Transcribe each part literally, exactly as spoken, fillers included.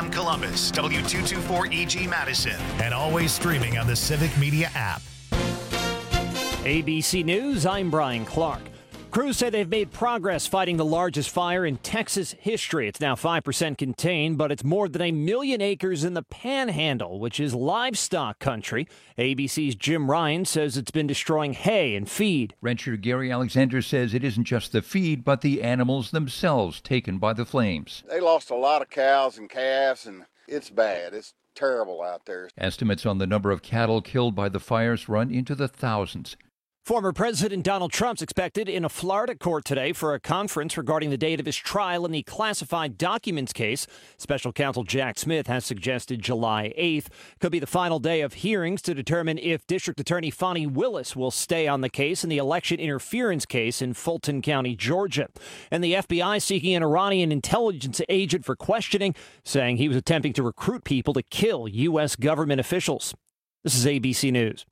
M Columbus, W two twenty-four E G Madison, and always streaming on the Civic Media app. A B C News, I'm Brian Clark. Crews say they've made progress fighting the largest fire in Texas history. It's now five percent contained, but it's more than a million acres in the Panhandle, which is livestock country. A B C's Jim Ryan says it's been destroying hay and feed. Rancher Gary Alexander says it isn't just the feed, but the animals themselves taken by the flames. They lost a lot of cows and calves, and it's bad. It's terrible out there. Estimates on the number of cattle killed by the fires run into the thousands. Former President Donald Trump's expected in a Florida court today for a conference regarding the date of his trial in the classified documents case. Special counsel Jack Smith has suggested July eighth could be the final day of hearings to determine if District Attorney Fani Willis will stay on the case in the election interference case in Fulton County, Georgia. And the F B I seeking an Iranian intelligence agent for questioning, saying he was attempting to recruit people to kill U S government officials. This is A B C News.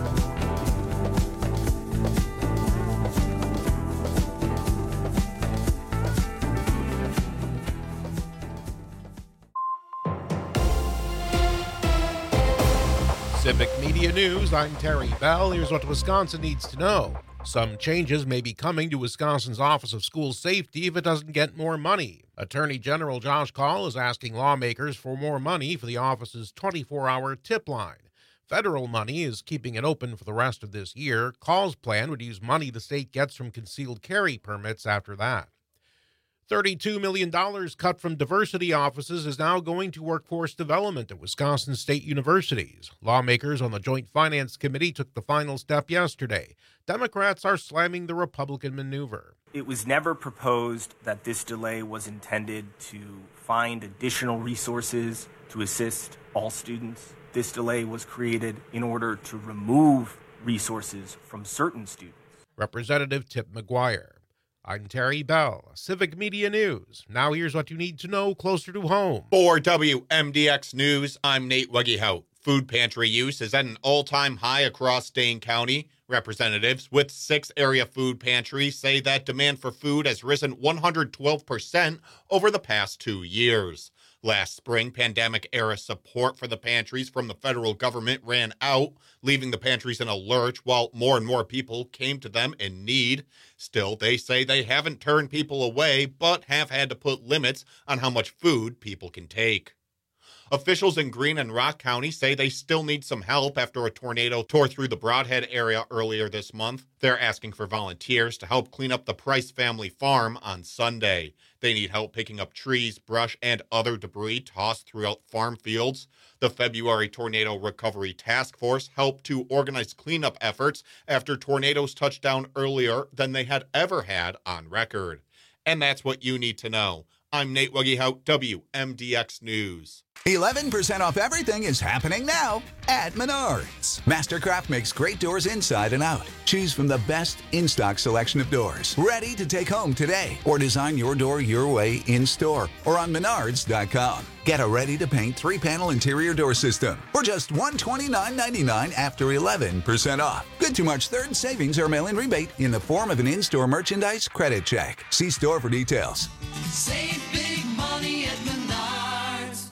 Civic Media News, I'm Terry Bell. Here's what Wisconsin needs to know. Some changes may be coming to Wisconsin's Office of School Safety if it doesn't get more money. Attorney General Josh Kaul is asking lawmakers for more money for the office's twenty-four hour tip line. Federal money is keeping it open for the rest of this year. Kaul's plan would use money the state gets from concealed carry permits after that. thirty-two million dollars cut from diversity offices is now going to workforce development at Wisconsin state universities. Lawmakers on the Joint Finance Committee took the final step yesterday. Democrats are slamming the Republican maneuver. It was never proposed that this delay was intended to find additional resources to assist all students. This delay was created in order to remove resources from certain students. Representative Tip McGuire. I'm Terry Bell, Civic Media News. Now here's what you need to know closer to home. For W M D X News, I'm Nate Weggehout. Food pantry use is at an all-time high across Dane County. Representatives with six area food pantries say that demand for food has risen one hundred twelve percent over the past two years. Last spring, pandemic-era support for the pantries from the federal government ran out, leaving the pantries in a lurch while more and more people came to them in need. Still, they say they haven't turned people away, but have had to put limits on how much food people can take. Officials in Greene and Rock County say they still need some help after a tornado tore through the Broadhead area earlier this month. They're asking for volunteers to help clean up the Price family farm on Sunday. They need help picking up trees, brush, and other debris tossed throughout farm fields. The February Tornado Recovery Task Force helped to organize cleanup efforts after tornadoes touched down earlier than they had ever had on record. And that's what you need to know. I'm Nate Weggehout, W M D X News. eleven percent off everything is happening now at Menards. Mastercraft makes great doors inside and out. Choose from the best in-stock selection of doors, ready to take home today, or design your door your way in-store or on menards dot com. Get a ready-to-paint three-panel interior door system for just one hundred twenty-nine ninety-nine after eleven percent off. Good to March third savings or mail-in rebate in the form of an in-store merchandise credit check. See store for details. Save big money at Menards.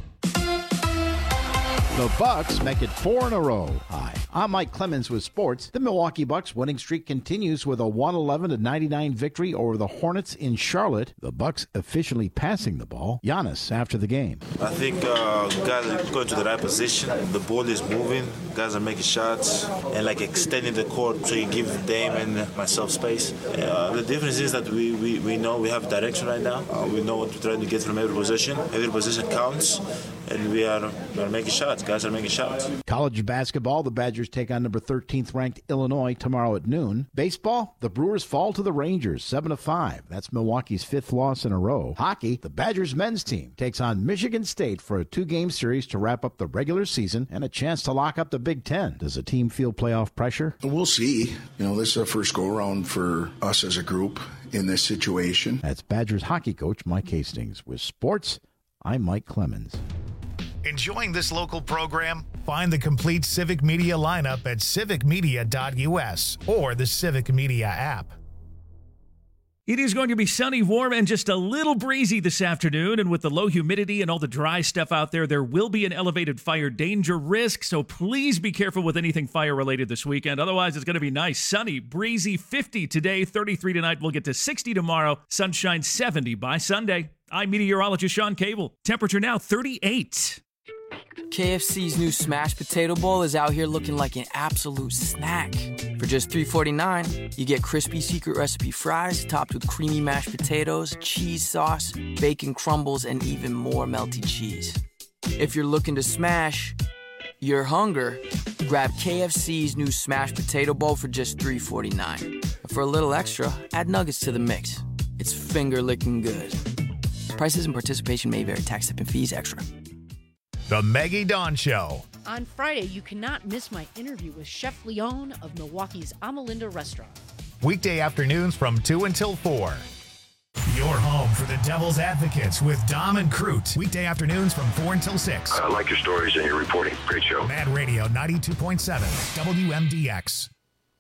The Bucks make it four in a row. Hi, I'm Mike Clemens with sports. The Milwaukee Bucks winning streak continues with a one eleven to ninety-nine victory over the Hornets in Charlotte. The Bucks efficiently passing the ball. Giannis after the game. I think uh, guys are going to the right position. The ball is moving. Guys are making shots and like extending the court to give Dame and myself space. Uh, the difference is that we, we, we know we have direction right now. Uh, we know what we're trying to get from every position. Every position counts, and we are, we are making shots. Guys are making shots. College basketball, the Badgers take on number thirteenth ranked Illinois tomorrow at noon. Baseball, the Brewers fall to the Rangers seven to five. That's Milwaukee's fifth loss in a row. Hockey, the Badgers men's team takes on Michigan State for a two-game series to wrap up the regular season and a chance to lock up the Big Ten. Does the team feel playoff pressure? We'll see. You know, this is our first go-around for us as a group in this situation. That's Badgers hockey coach Mike Hastings. With sports, I'm Mike Clemens. Enjoying this local program? Find the complete Civic Media lineup at civic media dot u s or the Civic Media app. It is going to be sunny, warm, and just a little breezy this afternoon. And with the low humidity and all the dry stuff out there, there will be an elevated fire danger risk. So please be careful with anything fire-related this weekend. Otherwise, it's going to be nice, sunny, breezy, fifty today, thirty-three tonight. We'll get to sixty tomorrow, sunshine seventy by Sunday. I'm meteorologist Sean Cable. Temperature now thirty-eight. K F C's new smashed potato bowl is out here looking like an absolute snack. For just three forty-nine, you get crispy secret recipe fries topped with creamy mashed potatoes, cheese sauce, bacon crumbles, and even more melty cheese. If you're looking to smash your hunger, grab K F C's new smashed potato bowl for just three forty-nine. For a little extra, add nuggets to the mix. It's finger-licking good. Prices and participation may vary. Tax, tip, and fees extra. The Maggie Dawn Show. On Friday, you cannot miss my interview with Chef Leon of Milwaukee's Amalinda restaurant. Weekday afternoons from two until four. Your home for the Devil's Advocates with Dom and Crute. Weekday afternoons from four until six. I like your stories and your reporting. Great show. Mad Radio ninety-two point seven W M D X.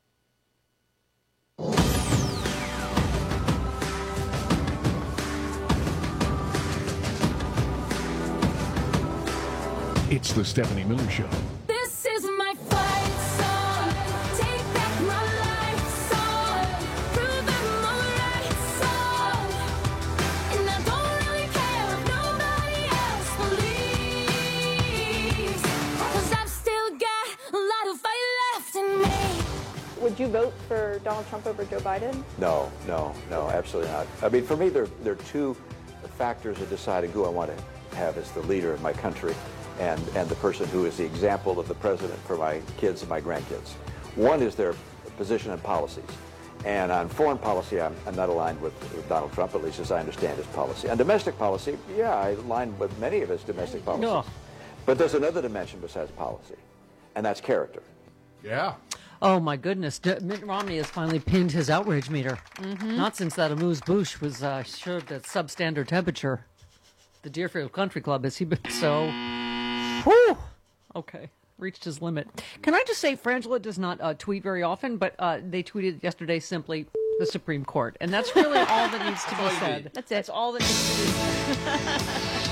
It's the Stephanie Miller Show. This is my fight song. Take back my life song. Prove I'm alright song. And I don't really care if nobody else believes. Cause I've still got a lot of fight left in me. Would you vote for Donald Trump over Joe Biden? No, no, no, absolutely not. I mean, for me, there, there are two factors of deciding who I want to have as the leader of my country. And, and the person who is the example of the president for my kids and my grandkids. One is their position and policies. And on foreign policy, I'm, I'm not aligned with, with Donald Trump, at least as I understand his policy. On domestic policy, yeah, I align with many of his domestic policies. No. But there's another dimension besides policy, and that's character. Yeah. Oh, my goodness. D- Mitt Romney has finally pinned his outrage meter. Mm-hmm. Not since that amuse-bouche was uh, served at substandard temperature. The Deerfield Country Club, has he been so... Whew. Okay, reached his limit. Can I just say, Frangela does not uh, tweet very often, but uh, they tweeted yesterday simply the Supreme Court, and that's really all that needs to be said. That's it. That's all that needs to be said.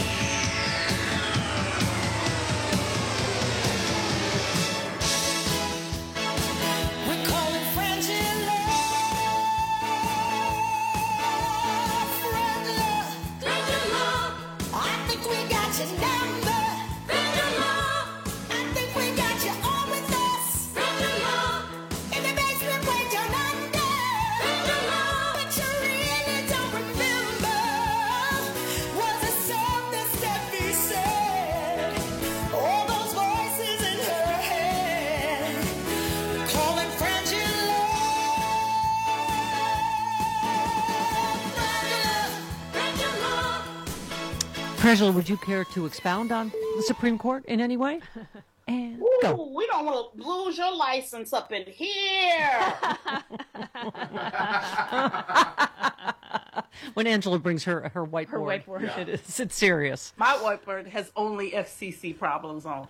Frangela, would you care to expound on the Supreme Court in any way? And Ooh, go. We don't want to lose your license up in here. When Angela brings her her whiteboard, Her whiteboard. yeah. it is, it's serious. My whiteboard has only F C C problems on.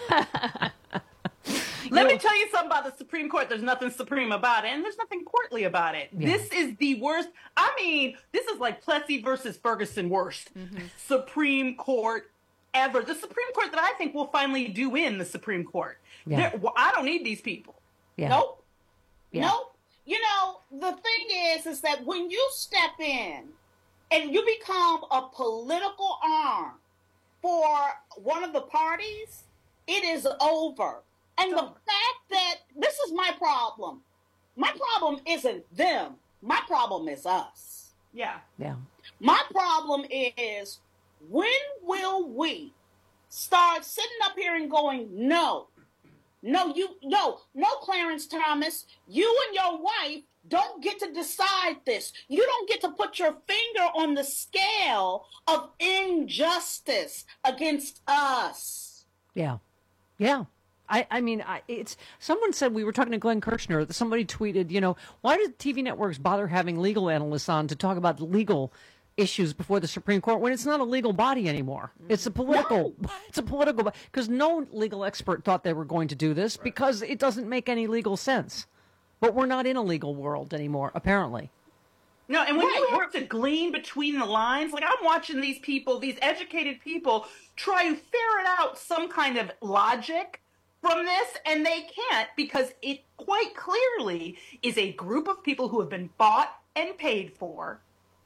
Let me tell you something about the Supreme Court. There's nothing supreme about it, and there's nothing courtly about it. Yeah. This is the worst. I mean, this is like Plessy versus Ferguson worst Mm-hmm. Supreme Court ever. The Supreme Court that I think will finally do win the Supreme Court. Yeah. There- well, I don't need these people. Yeah. Nope. Yeah. Nope. You know, the thing is, is that when you step in and you become a political arm for one of the parties, it is over. And the fact that this is my problem. My problem isn't them. My problem is us. Yeah. Yeah. My problem is, when will we start sitting up here and going, no, no, you, no, no, Clarence Thomas, you and your wife don't get to decide this. You don't get to put your finger on the scale of injustice against us. Yeah. Yeah. I, I mean, I, it's someone said, we were talking to Glenn Kirshner, that somebody tweeted, you know, why do T V networks bother having legal analysts on to talk about legal issues before the Supreme Court when it's not a legal body anymore? It's a political, no. it's a political, because no legal expert thought they were going to do this right. because it doesn't make any legal sense. But we're not in a legal world anymore, apparently. No, and when Right, you we're- have to glean between the lines, like I'm watching these people, these educated people, try and ferret out some kind of logic from this, and they can't because it quite clearly is a group of people who have been bought and paid for.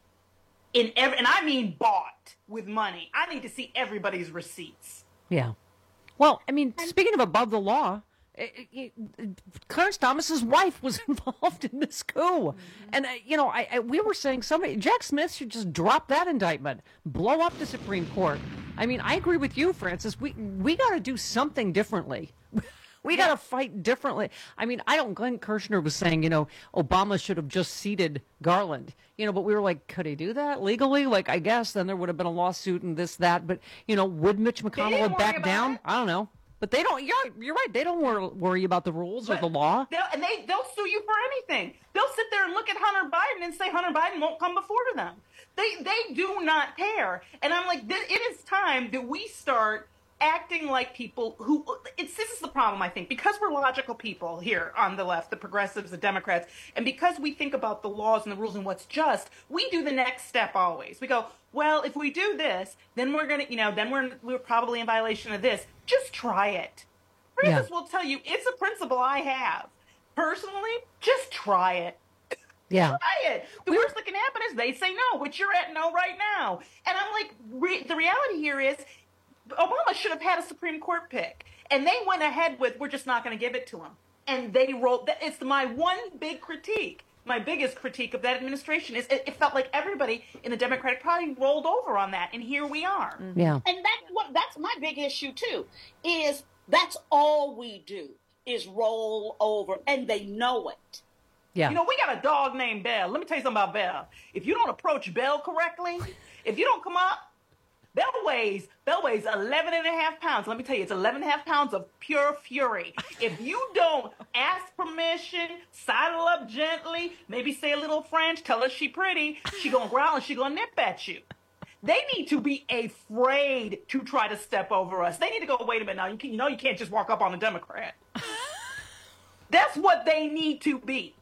In every, and I mean bought with money. I need to see everybody's receipts. Yeah. Well, I mean, speaking of above the law, it, it, it, Clarence Thomas's wife was involved in this coup, mm-hmm. and uh, you know, I, I we were saying somebody, Jack Smith should just drop that indictment, blow up the Supreme Court. I mean, I agree with you, Francis. We we got to do something differently. We got to fight differently. I mean, I don't. Glenn Kirshner was saying, you know, Obama should have just seated Garland. You know, but we were like, could he do that legally? Like, I guess then there would have been a lawsuit and this, that. But you know, would Mitch McConnell have backed down? It. I don't know. But they don't. You're, you're right. They don't wor- worry about the rules but or the law. They'll, and they they'll sue you for anything. They'll sit there and look at Hunter Biden and say Hunter Biden won't come before them. They they do not care. And I'm like, this, it is time that we start acting like people who it's this is the problem, I think, because we're logical people here on the left, the progressives, the Democrats, and because we think about the laws and the rules and what's just, we do the next step always. We go, well, if we do this, then we're gonna, you know, then we're we're probably in violation of this. Just try it. Francis yeah. will tell you it's a principle I have personally. Just try it. Yeah. Try it. The worst that can happen is they say no, which you're at no right now. And I'm like, re- the reality here is Obama should have had a Supreme Court pick. And they went ahead with, we're just not going to give it to him. And they rolled. It's my one big critique. My biggest critique of that administration is it, it felt like everybody in the Democratic Party rolled over on that. And here we are. Yeah. And that's what, that's my big issue, too, is that's all we do is roll over. And they know it. Yeah. You know, we got a dog named Belle. Let me tell you something about Belle. If you don't approach Belle correctly, if you don't come up, Belle weighs, Belle weighs eleven and a half pounds. Let me tell you, it's eleven and a half pounds of pure fury. If you don't ask permission, sidle up gently, maybe say a little French, tell her she pretty, she gonna growl and she gonna nip at you. They need to be afraid to try to step over us. They need to go, wait a minute now, you, can, you know you can't just walk up on a Democrat. That's what they need to be.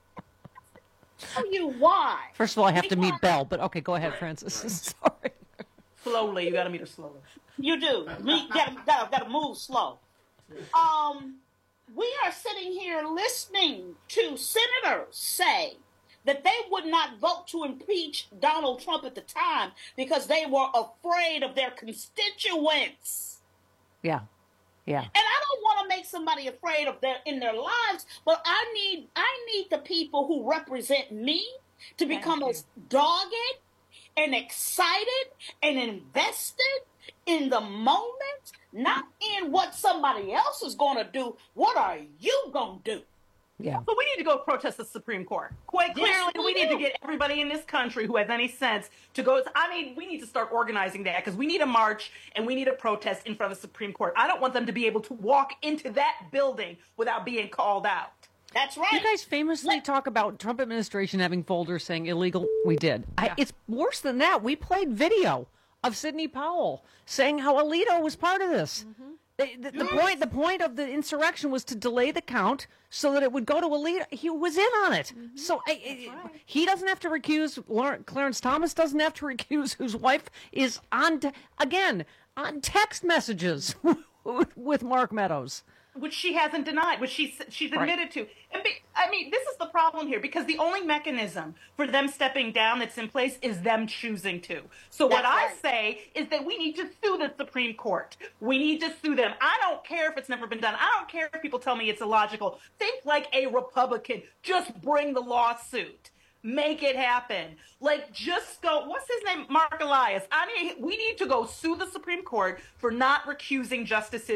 Tell you why. First of all, I have to meet Belle, but okay, go ahead, Francis. Sorry. Slowly, you got to meet her slowly. You do. You gotta, gotta, gotta move slow. Um, we are sitting here listening to senators say that they would not vote to impeach Donald Trump at the time because they were afraid of their constituents. Yeah. Yeah. And I don't want to make somebody afraid of their in their lives, but I need I need the people who represent me to become as dogged and excited and invested in the moment, not in what somebody else is going to do. What are you going to do? Yeah. So we need to go protest the Supreme Court. Quite clearly, Yes, we, we need do. to get everybody in this country who has any sense to go. I mean, we need to start organizing that because we need a march and we need a protest in front of the Supreme Court. I don't want them to be able to walk into that building without being called out. That's right. You guys famously talk about Trump administration having folders saying illegal. We did. I, it's worse than that. We played video of Sidney Powell saying how Alito was part of this. Mm-hmm. The, the, the point, the point of the insurrection was to delay the count so that it would go to Alito. He was in on it. Mm-hmm. So I, I, right. he doesn't have to recuse. Lawrence, Clarence Thomas doesn't have to recuse, whose wife is on, te- again, on text messages with Mark Meadows. Which she hasn't denied, which she's, she's admitted Right. to. And be, I mean, this is the problem here, because the only mechanism for them stepping down that's in place is them choosing to. So what That's I right. say is that we need to sue the Supreme Court. We need to sue them. I don't care if it's never been done. I don't care if people tell me it's illogical. Think like a Republican. Just bring the lawsuit. Make it happen. Like, just go, what's his name? Mark Elias. I mean, we need to go sue the Supreme Court for not recusing justices.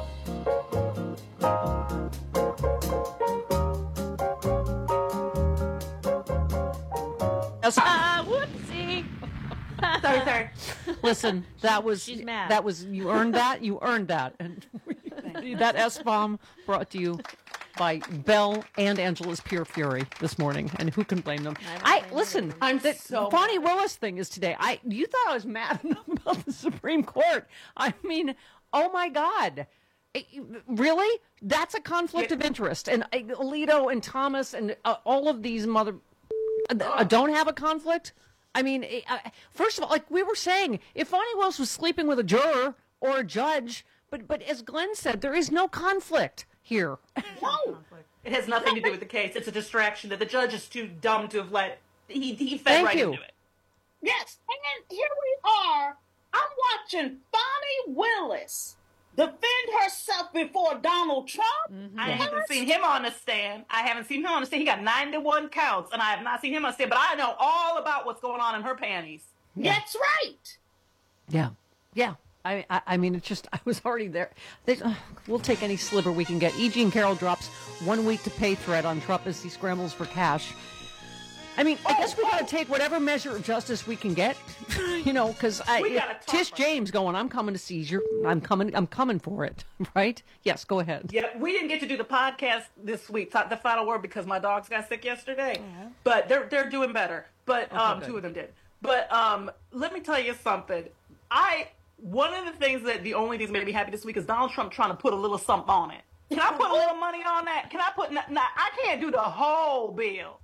Ah, whoopsie. Sorry, sorry. Listen, that was She's mad. that was you earned that. You earned that, and that S bomb brought to you by Belle and Angela's Pure Fury this morning. And who can blame them? I, listen. I'm the so Bonnie Willis thing is today. I you thought I was mad enough about the Supreme Court? I mean, oh my God. It- really? That's a conflict of interest. And uh, Alito and Thomas and uh, all of these mother. uh, don't have a conflict? I mean, uh, first of all, like we were saying, if Fonnie Willis was sleeping with a juror or a judge, but but as Glenn said, there is no conflict here. No. It has nothing to do with the case. It's a distraction that the judge is too dumb to have let. He he fed Thank right you. into it. Yes, and here we are. I'm watching Fonnie Willis defend herself before Donald Trump. Mm-hmm. I haven't seen him on the stand. I haven't seen him on the stand. He got ninety-one counts, and I have not seen him on the stand. But I know all about what's going on in her panties. Yeah. That's right. Yeah, yeah. I, I, I mean, it's just, I was already there. They, uh, we'll take any sliver we can get. E. Jean Carroll drops one week to pay threat on Trump as he scrambles for cash. I mean, I guess we got to take whatever measure of justice we can get, you know, because Tish James going, I'm coming to seize you. I'm coming, I'm coming for it, right? Yes, go ahead. Yeah, we didn't get to do the podcast this week, the final word, because my dogs got sick yesterday. Yeah. But they're they're doing better. But Okay, um, good. two of them did. But um, let me tell you something. I one of the things that the only things that made me happy this week is Donald Trump trying to put a little something on it. Can I put a little money on that? Can I put? Now, I can't do the whole bill.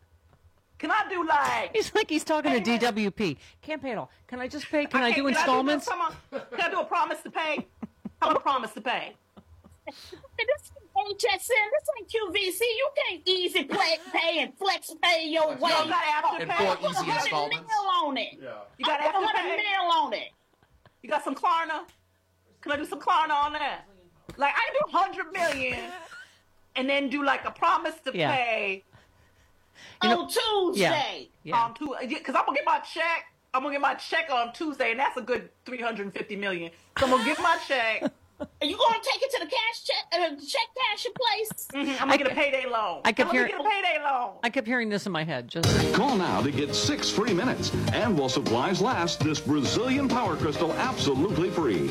Can I do like? He's like he's talking to D W P. Can't pay it all. Can I just pay? Can I, can't- do installments? Can I do, come on, can I do a promise to pay? How about a promise to pay? This ain't H S N. This ain't Q V C. You can't easy play, pay and flex pay your way. You gotta have to And pay. put a hundred mil on it. You gotta I put have a to hundred pay. mil on it. You got some Klarna? Can I do some Klarna on that? Like I do hundred million, and then do like a promise to Yeah. pay You know- on Tuesday. Yeah. on Tuesday. Because I'm gonna get my check. I'm gonna get my check on Tuesday, and that's a good three hundred and fifty million. So I'm gonna get my check. Are you gonna take it to the cash check, uh, check cashing place? Mhm, I'm gonna get a payday loan. I kept I'm gonna hearing- get a payday loan. I kept hearing this in my head. Just Call now to get six free minutes. And while supplies last, this Brazilian power crystal absolutely free.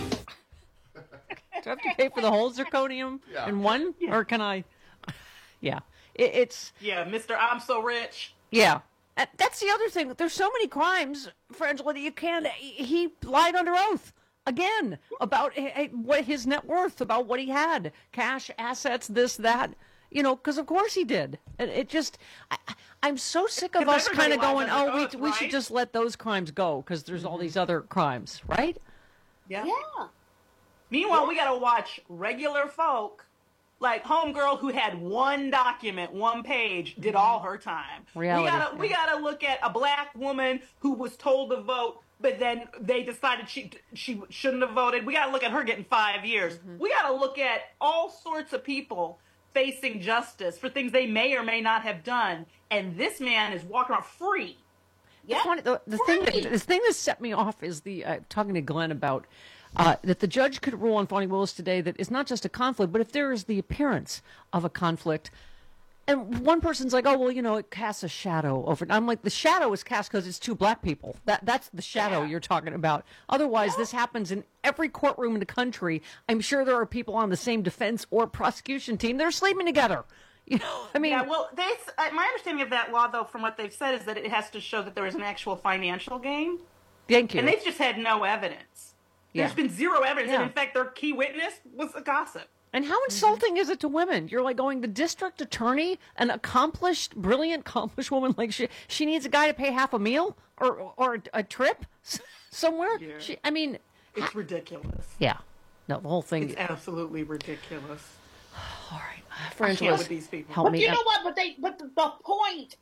do I have to pay for the whole zirconium Yeah. in one, or can I? Yeah, it, it's Yeah, Mister I'm so rich. yeah. Uh, That's the other thing. There's so many crimes, Frangela, that you can't. He lied under oath again about eh, eh, what his net worth, about what he had, cash, assets, this, that. You know, because of course he did. And it just, I, I- I'm so sick of Because us kind of everybody going, lies oh, under we oath, we should right? just let those crimes go because there's all these other crimes, right? Yeah. Yeah. Meanwhile, we gotta watch regular folk, like homegirl who had one document, one page, did all her time. Reality, We gotta we gotta look at a black woman who was told to vote, but then they decided she she shouldn't have voted. We gotta look at her getting five years. We gotta look at all sorts of people facing justice for things they may or may not have done, and this man is walking around free. The, funny, the, the thing that the thing that set me off is the uh, talking to Glenn about uh, that the judge could rule on Fonnie Willis today that it's not just a conflict, but if there is the appearance of a conflict, and one person's like, oh well, you know, it casts a shadow over it. I'm like, the shadow is cast because it's two black people. That that's the shadow you're talking about. Otherwise, this happens in every courtroom in the country. I'm sure there are people on the same defense or prosecution team that are sleeping together. You know, I mean, Yeah, well, they, uh, my understanding of that law, though, from what they've said, is that it has to show that there is an actual financial gain. thank you. And they've just had no evidence. There's Yeah. been zero evidence. Yeah. And in fact, their key witness was a gossip. And how insulting is it to women? You're like going, the district attorney, an accomplished, brilliant, accomplished woman, like she she needs a guy to pay half a meal or or a trip somewhere. Yeah. She, I mean, It's ridiculous. yeah, no, the whole thing. It's absolutely ridiculous. All right, I Frangela, can't with these people. help But me. you know what? But they, but the, the point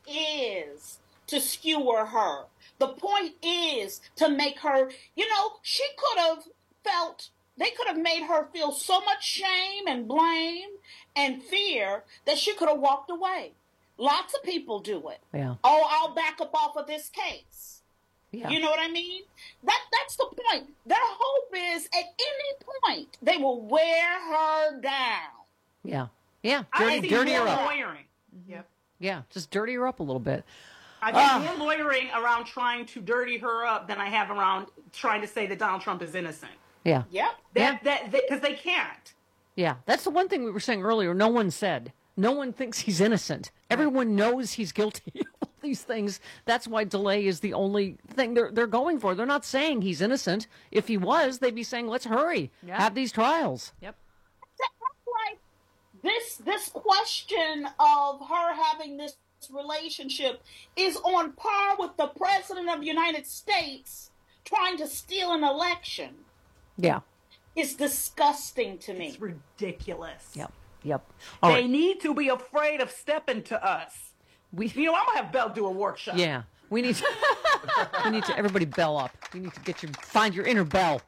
is to skewer her. The point is to make her. You know, she could have felt. They could have made her feel so much shame and blame and fear that she could have walked away. Lots of people do it. Yeah. Oh, I'll back up off of this case. Yeah. You know what I mean? That that's the point. Their hope is at any point they will wear her down. Yeah, yeah, I dirty, see dirty her more up. lawyering. Yep. Yeah, just dirty her up a little bit. I Ah. get more lawyering around trying to dirty her up than I have around trying to say that Donald Trump is innocent. Yeah, Yep. That that because they can't. yeah. That's the one thing we were saying earlier. No one said. No one thinks he's innocent. Everyone knows he's guilty of all these things. That's why delay is the only thing they're they're going for. They're not saying he's innocent. If he was, they'd be saying, "Let's hurry, Yeah. have these trials." Yep. That's like this this question of her having this relationship is on par with the President of the United States trying to steal an election. Yeah. It's disgusting to me. It's ridiculous. Yep. Yep. All they right. need to be afraid of stepping to us. We, you know, I'm gonna have Bell do a workshop. Yeah. We need to, we need to, everybody bell up. We need to get your, find your inner bell.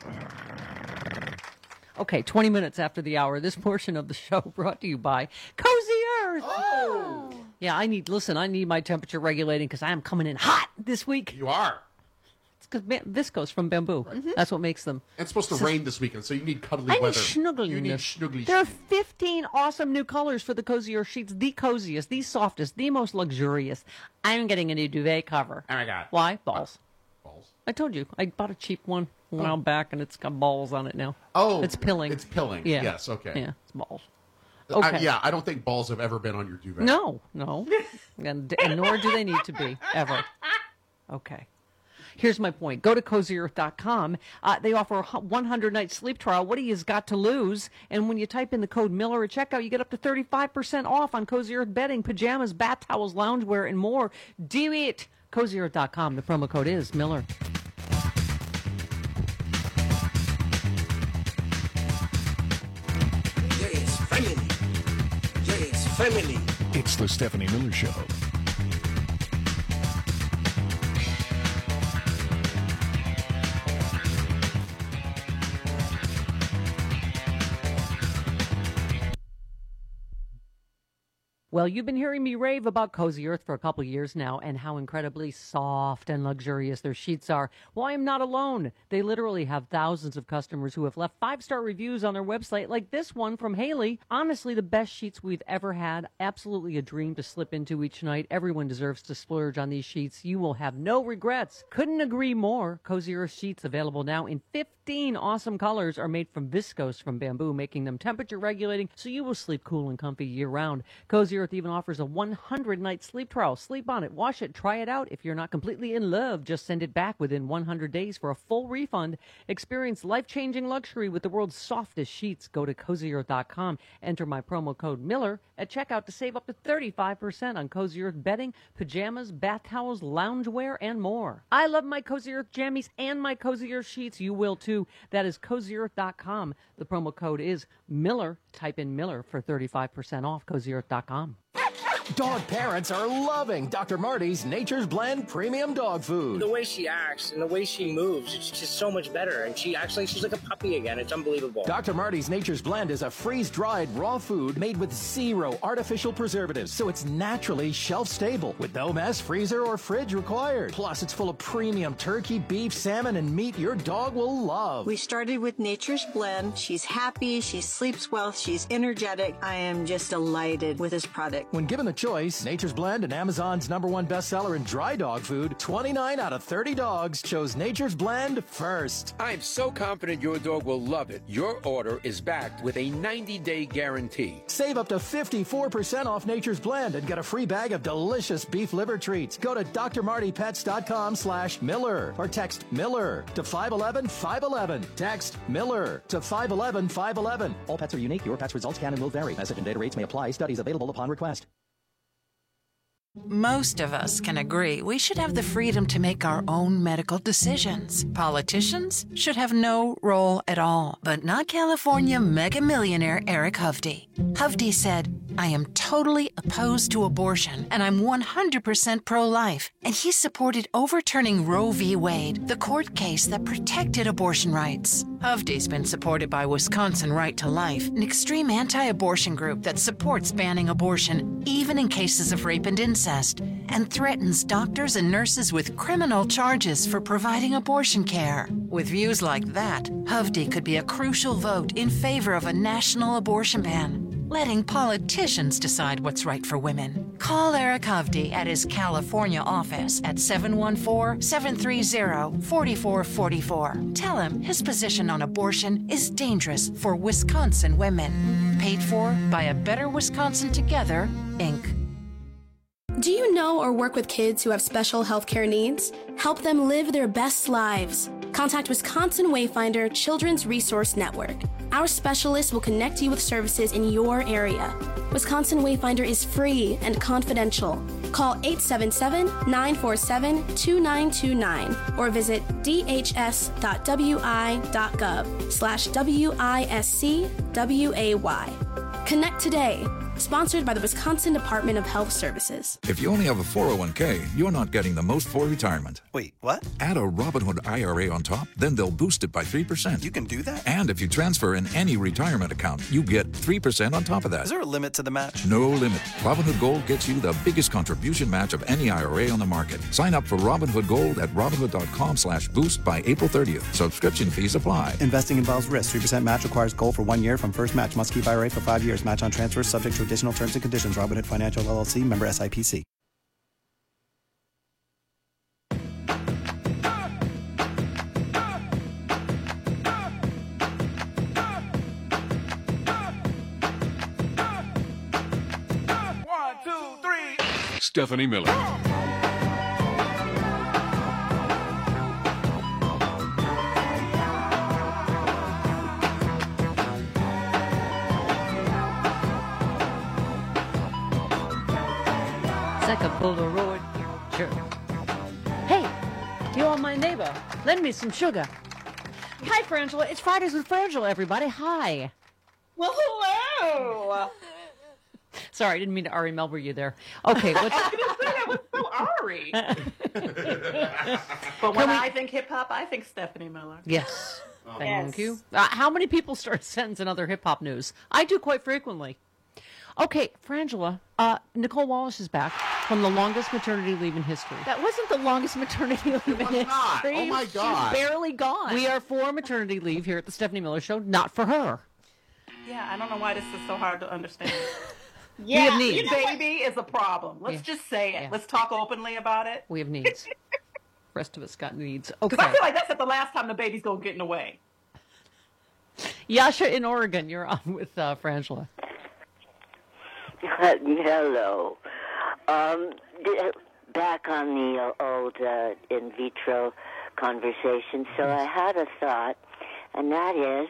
Okay, twenty minutes after the hour, this portion of the show brought to you by Cozy Earth. Oh! Yeah, I need, listen, I need my temperature regulating because I am coming in hot this week. You are. It's because viscose from bamboo. Mm-hmm. That's what makes them. It's supposed to So- rain this weekend, so you need cuddly I need weather. snuggliness. You need snuggly. There are fifteen awesome new colors for the Cozy Earth sheets. The coziest, the softest, the most luxurious. I'm getting a new duvet cover. Oh my God. Why? Balls. Balls. I told you. I bought a cheap one a while back, and it's got balls on it now. Oh, It's pilling. It's pilling. Yeah. Yes. Okay. Yeah, it's balls. I- Okay. yeah, I don't think balls have ever been on your duvet. No, no. and, and nor do they need to be, ever. Okay. Here's my point. Go to cozy earth dot com. Uh, they offer a one hundred night sleep trial. What do you got to lose? And when you type in the code Miller at checkout, you get up to thirty-five percent off on Cozy Earth bedding, pajamas, bath towels, loungewear, and more. Do it. cozy earth dot com. The promo code is Miller. Yes, family. Yes, family. It's the Stephanie Miller Show. Well, you've been hearing me rave about Cozy Earth for a couple years now and how incredibly soft and luxurious their sheets are. Well, I am not alone. They literally have thousands of customers who have left five-star reviews on their website, like this one from Haley. Honestly, the best sheets we've ever had. Absolutely a dream to slip into each night. Everyone deserves to splurge on these sheets. You will have no regrets. Couldn't agree more. Cozy Earth sheets available now in fifteen awesome colors are made from viscose from bamboo, making them temperature regulating so you will sleep cool and comfy year-round. Cozy Earth even offers a one hundred night sleep trial. Sleep on it, wash it, try it out. If you're not completely in love, just send it back within one hundred days for a full refund. Experience life-changing luxury with the world's softest sheets. Go to cozy earth dot com. Enter my promo code Miller at checkout to save up to thirty-five percent on Cozy Earth bedding, pajamas, bath towels, loungewear, and more. I love my Cozy Earth jammies and my Cozy Earth sheets. You will too. That is cozy earth dot com. The promo code is Miller. Type in Miller for thirty-five percent off cozy earth dot com. Dog parents are loving Doctor Marty's Nature's Blend Premium Dog Food. The way she acts and the way she moves, it's just so much better. And she acts like she's like a puppy again. It's unbelievable. Doctor Marty's Nature's Blend is a freeze-dried raw food made with zero artificial preservatives, so it's naturally shelf-stable with no mess, freezer, or fridge required. Plus, it's full of premium turkey, beef, salmon, and meat your dog will love. We started with Nature's Blend. She's happy, she sleeps well, she's energetic. I am just delighted with this product. When given the choice, Nature's Blend and Amazon's number one bestseller in dry dog food, twenty-nine out of thirty dogs chose Nature's Blend first. I'm so confident your dog will love it. Your order is backed with a ninety day guarantee. Save up to fifty-four percent off Nature's Blend and get a free bag of delicious beef liver treats. Go to d r marty pets dot com slash Miller or text Miller to five one one five one one. Text Miller to five one one five one one. All pets are unique. Your pet's results can and will vary. Message and data rates may apply. Studies available upon request. Most of us can agree we should have the freedom to make our own medical decisions. Politicians should have no role at all, but not California mega millionaire Eric Hovde. Hovde said, I am totally opposed to abortion and I'm one hundred percent pro-life. And he supported overturning Roe v. Wade, the court case that protected abortion rights. Hovde's been supported by Wisconsin Right to Life, an extreme anti-abortion group that supports banning abortion, even in cases of rape and incest, and threatens doctors and nurses with criminal charges for providing abortion care. With views like that, Hovde could be a crucial vote in favor of a national abortion ban, letting politicians decide what's right for women. Call Eric Hovde at his California office at seven one four, seven three zero, four four four four. Tell him his position on abortion is dangerous for Wisconsin women. Paid for by A Better Wisconsin Together, Incorporated. Do you know or work with kids who have special healthcare needs? Help them live their best lives. Contact Wisconsin Wayfinder Children's Resource Network. Our specialists will connect you with services in your area. Wisconsin Wayfinder is free and confidential. Call eight seven seven, nine four seven, two nine two nine or visit d h s dot w i dot gov slash W I S C W A Y. Connect today. Sponsored by the Wisconsin Department of Health Services. If you only have a four oh one k, you're not getting the most for retirement. Wait, what? Add a Robinhood I R A on top, then they'll boost it by three percent. You can do that? And if you transfer in any retirement account, you get three percent on top of that. Is there a limit to the match? No limit. Robinhood Gold gets you the biggest contribution match of any I R A on the market. Sign up for Robinhood Gold at Robinhood.com slash boost by April thirtieth. Subscription fees apply. Investing involves risk. three percent match requires gold for one year from first match. Must keep I R A for five years. Match on transfers subject to additional terms and conditions. Robinhood Financial L L C, member S I P C. One, two, three. Stephanie Miller. Like a Polaroid picture. Hey, you are my neighbor. Lend me some sugar. Hi, Frangela. It's Fridays with Frangela, everybody. Hi. Well, hello. Sorry, I didn't mean to Ari Melber you there. Okay, let's... I was going to say that was so Ari. But when we- I think hip hop, I think Stephanie Miller. Yes. Thank Yes. you. Uh, how many people start sentencing other hip hop news? I do quite frequently. Okay, Frangela, uh, Nicole Wallace is back from the longest maternity leave in history. That wasn't the longest maternity leave in history. Oh, my God. She's barely gone. We are for maternity leave here at the Stephanie Miller Show, not for her. Yeah, I don't know why this is so hard to understand. Yeah, have needs. your baby is a problem. Let's Yeah. just say it. Yeah. Let's talk openly about it. We have needs. Rest of us got needs. Okay. Because I feel like that's not the last time the baby's going to get in the way. Yasha in Oregon, you're on with uh, Frangela. Hello. Um, d- back on the uh, old uh, in vitro conversation. So I had a thought, and that is,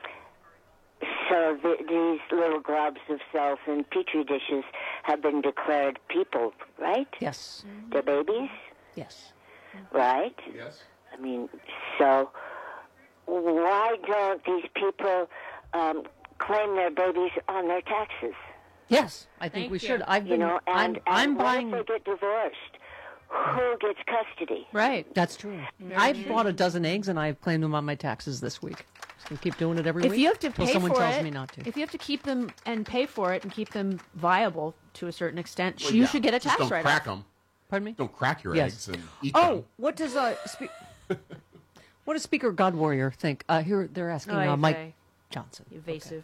so th- these little globs of cells in petri dishes have been declared people, right? Yes. They're babies? Yes. Right? Yes. I mean, so why don't these people um, claim their babies on their taxes? Yes, I think Thank we you. should. I've You been. know, and, I'm. I'm and buying. What if they get divorced? Who gets custody? Right. That's true. I've bought a dozen eggs and I've claimed them on my taxes this week. Just gonna keep doing it every If week. you have to until pay someone for tells it, me not to. if you have to keep them and pay for it and keep them viable to a certain extent, Well, you yeah. should get a Just tax don't write-off. crack them. Pardon me? Don't crack your Yes. eggs and eat Oh, them. what does uh, spe- what does Speaker God Warrior think? Uh, here they're asking Oy uh, Mike vey. Johnson. Evasive.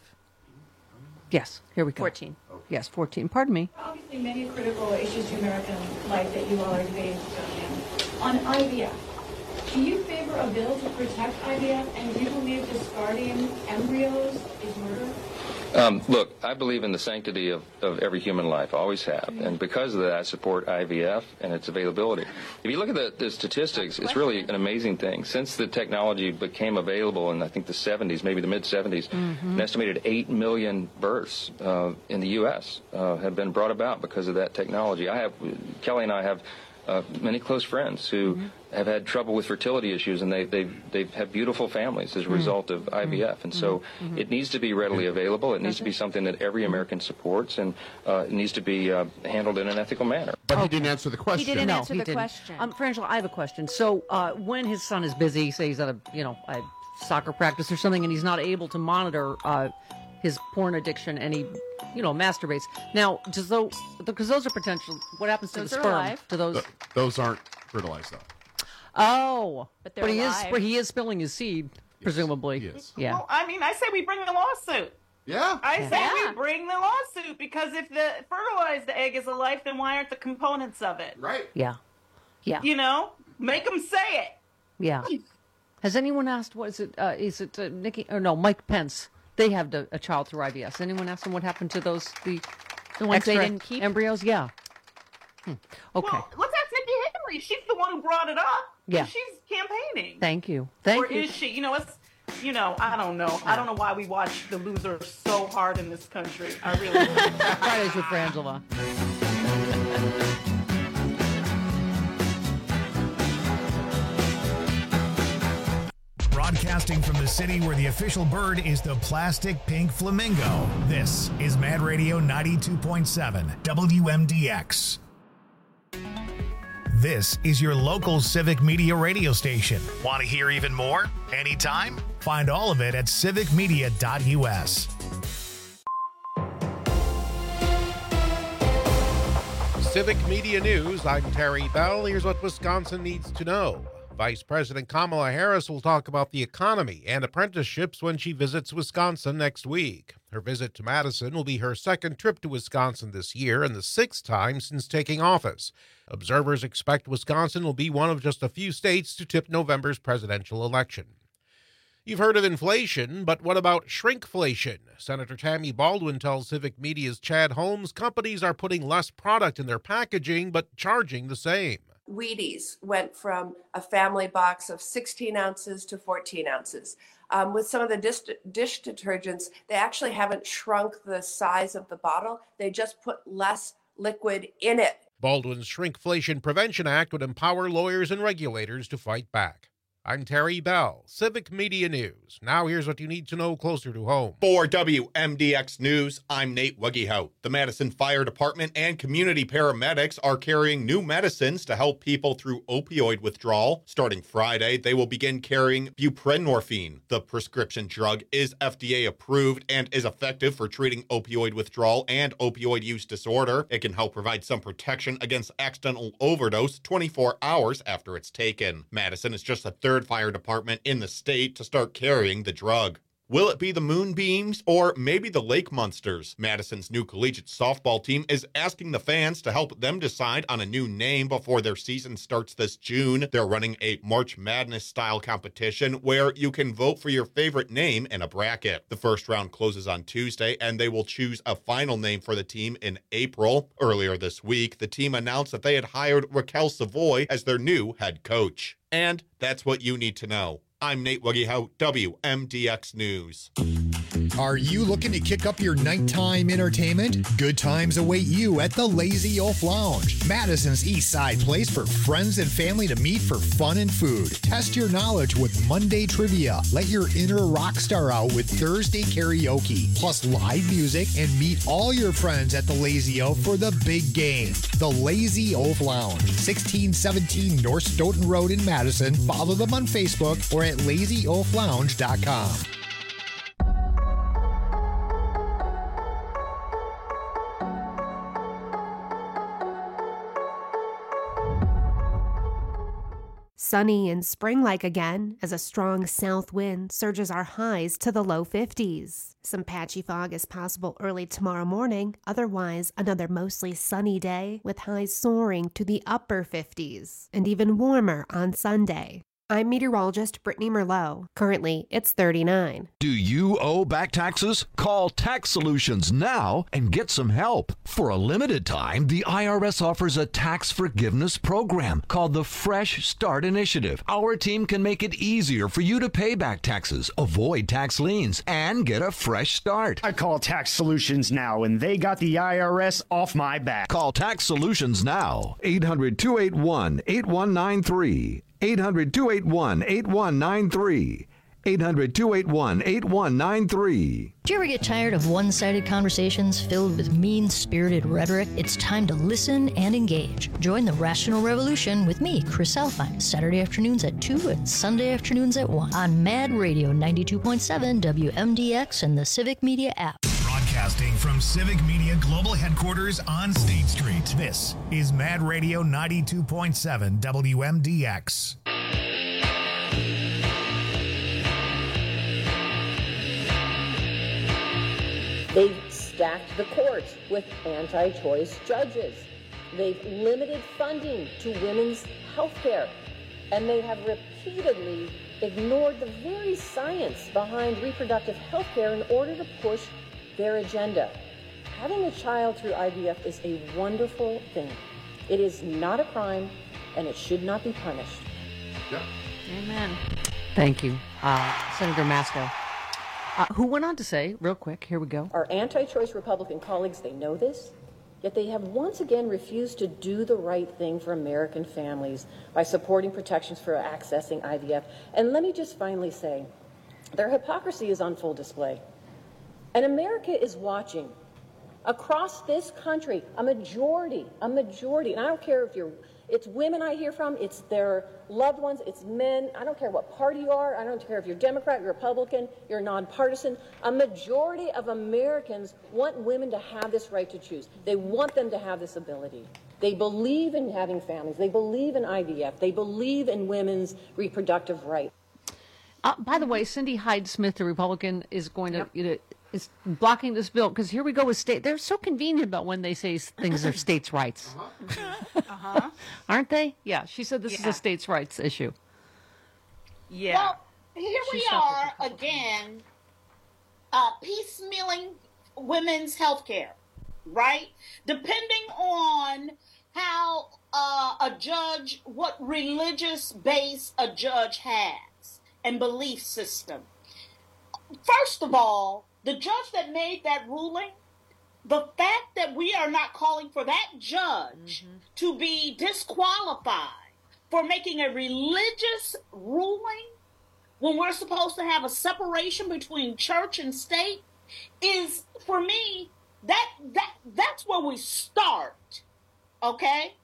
Yes, here we go. fourteen. Yes, fourteen. Pardon me. Obviously, many critical issues to American life that you all are debating on I V F. Do you favor a bill to protect I V F, and do you believe discarding embryos is murder? Um, look, I believe in the sanctity of, of every human life, always have. And because of that, I support I V F and its availability. If you look at the, the statistics, it's really an amazing thing. Since the technology became available in, I think, the seventies, maybe the mid-seventies, Mhm. an estimated eight million births uh, in the U S uh, have been brought about because of that technology. I have, Kelly and I have uh, many close friends who have had trouble with fertility issues, and they, they've, they've had beautiful families as a Mm. result of I V F. And so Mhm. it needs to be readily available. It needs to be something that every American supports, and uh, it needs to be uh, handled in an ethical manner. But he didn't answer the question. didn't no, answer he the didn't. question. Um, Frangela, I have a question. So uh, when his son is busy, say he's at a you know a soccer practice or something, and he's not able to monitor uh, his porn addiction, and he you know masturbates. Now, does those because those are potential? What happens to Those the are sperm? alive. To those? Th- those aren't fertilized, though. Oh, But they're he is alive. but he is spilling his seed, presumably. Yes. Yeah. Well, I mean, I say we bring the lawsuit. Yeah. I say Yeah. we bring the lawsuit because if the fertilized egg is alive, then why aren't the components of it? Right. Yeah. Yeah. You know, make them say it. Yeah. Has anyone asked what is it? Uh, is it uh, Nikki or no Mike Pence? They have the, a child through I V F. Anyone asked them what happened to those the The ones they extra didn't keep? embryos? Yeah. Hmm. Okay. Well, let's ask Nikki Haley. She's the one who brought it up. Yeah. She's campaigning. Thank you. Thank or you. is she? You know, it's you know, I don't know. I don't know why we watch The Loser so hard in this country. I really don't. Fridays with Frangela. Broadcasting from the city where the official bird is the plastic pink flamingo. This is Mad Radio ninety-two point seven W M D X. This is your local civic media radio station. Want to hear even more? Anytime? Find all of it at civic media dot U S. Civic Media News, I'm Terry Bell. Here's what Wisconsin needs to know. Vice President Kamala Harris will talk about the economy and apprenticeships when she visits Wisconsin next week. Her visit to Madison will be her second trip to Wisconsin this year and the sixth time since taking office. Observers expect Wisconsin will be one of just a few states to tip November's presidential election. You've heard of inflation, but what about shrinkflation? Senator Tammy Baldwin tells Civic Media's Chad Holmes companies are putting less product in their packaging but charging the same. Wheaties went from a family box of sixteen ounces to fourteen ounces. Um, with some of the dish, dish detergents, they actually haven't shrunk the size of the bottle. They just put less liquid in it. Baldwin's Shrinkflation Prevention Act would empower lawyers and regulators to fight back. I'm Terry Bell, Civic Media News. Now here's what you need to know closer to home. For W M D X News, I'm Nate Wuggehout. The Madison Fire Department and community paramedics are carrying new medicines to help people through opioid withdrawal. Starting Friday, they will begin carrying buprenorphine. The prescription drug is F D A approved and is effective for treating opioid withdrawal and opioid use disorder. It can help provide some protection against accidental overdose twenty-four hours after it's taken. Madison is just the third fire department in the state to start carrying the drug. Will it be the Moonbeams or maybe the Lake Monsters? Madison's new collegiate softball team is asking the fans to help them decide on a new name before their season starts this June. They're running a March Madness style competition where you can vote for your favorite name in a bracket. The first round closes on Tuesday and they will choose a final name for the team in April. Earlier this week, the team announced that they had hired Raquel Savoy as their new head coach. And that's what you need to know. I'm Nate Wuggehout, W M D X News. Are you looking to kick up your nighttime entertainment? Good times await you at the Lazy Oaf Lounge, Madison's East Side place for friends and family to meet for fun and food. Test your knowledge with Monday trivia. Let your inner rock star out with Thursday karaoke, plus live music, and meet all your friends at the Lazy Oaf for the big game. The Lazy Oaf Lounge, sixteen seventeen North Stoughton Road in Madison. Follow them on Facebook or at lazy oaf lounge dot com. Sunny and spring-like again as a strong south wind surges our highs to the low fifties. Some patchy fog is possible early tomorrow morning. Otherwise, another mostly sunny day with highs soaring to the upper fifties and even warmer on Sunday. I'm meteorologist Brittany Merlot. Currently, it's thirty-nine. Do you owe back taxes? Call Tax Solutions now and get some help. For a limited time, the I R S offers a tax forgiveness program called the Fresh Start Initiative. Our team can make it easier for you to pay back taxes, avoid tax liens, and get a fresh start. I call Tax Solutions now, and they got the I R S off my back. Call Tax Solutions now. eight hundred, two eight one, eight one nine three. eight hundred, two eight one, eight one nine three. eight hundred, two eight one, eight one nine three. Do you ever get tired of one-sided conversations filled with mean-spirited rhetoric? It's time to listen and engage. Join the Rational Revolution with me, Chris Alfine, Saturday afternoons at two and Sunday afternoons at one on Mad Radio ninety-two point seven W M D X and the Civic Media app. Broadcasting from Civic Media Global Headquarters on State Street, this is Mad Radio ninety-two point seven W M D X. They've stacked the court with anti-choice judges. They've limited funding to women's health care. And they have repeatedly ignored the very science behind reproductive health care in order to push their agenda. Having a child through I V F is a wonderful thing. It is not a crime, and it should not be punished. Yeah. Amen. Thank you, uh, Senator Masco, uh, who went on to say, real quick, here we go. Our anti-choice Republican colleagues, they know this, yet they have once again refused to do the right thing for American families by supporting protections for accessing I V F. And let me just finally say, their hypocrisy is on full display. And America is watching. Across this country, a majority, a majority, and I don't care if you're, it's women I hear from, it's their loved ones, it's men, I don't care what party you are, I don't care if you're Democrat, you're Republican, you're nonpartisan, a majority of Americans want women to have this right to choose. They want them to have this ability. They believe in having families, they believe in I V F, they believe in women's reproductive rights. Uh, by the way, Cindy Hyde-Smith, the Republican, is going to, yep. you know, is blocking this bill because here we go with state. They're so convenient about when they say things are states' rights, uh-huh. Uh-huh. aren't they? Yeah, she said this yeah. is a states' rights issue. Yeah. Well, here she we are again, uh, piecemealing women's health care, right? Depending on how uh, a judge, what religious base a judge has and belief system. First of all, the judge that made that ruling, the fact that we are not calling for that judge mm-hmm. to be disqualified for making a religious ruling when we're supposed to have a separation between church and state is, for me, that that that's where we start, okay?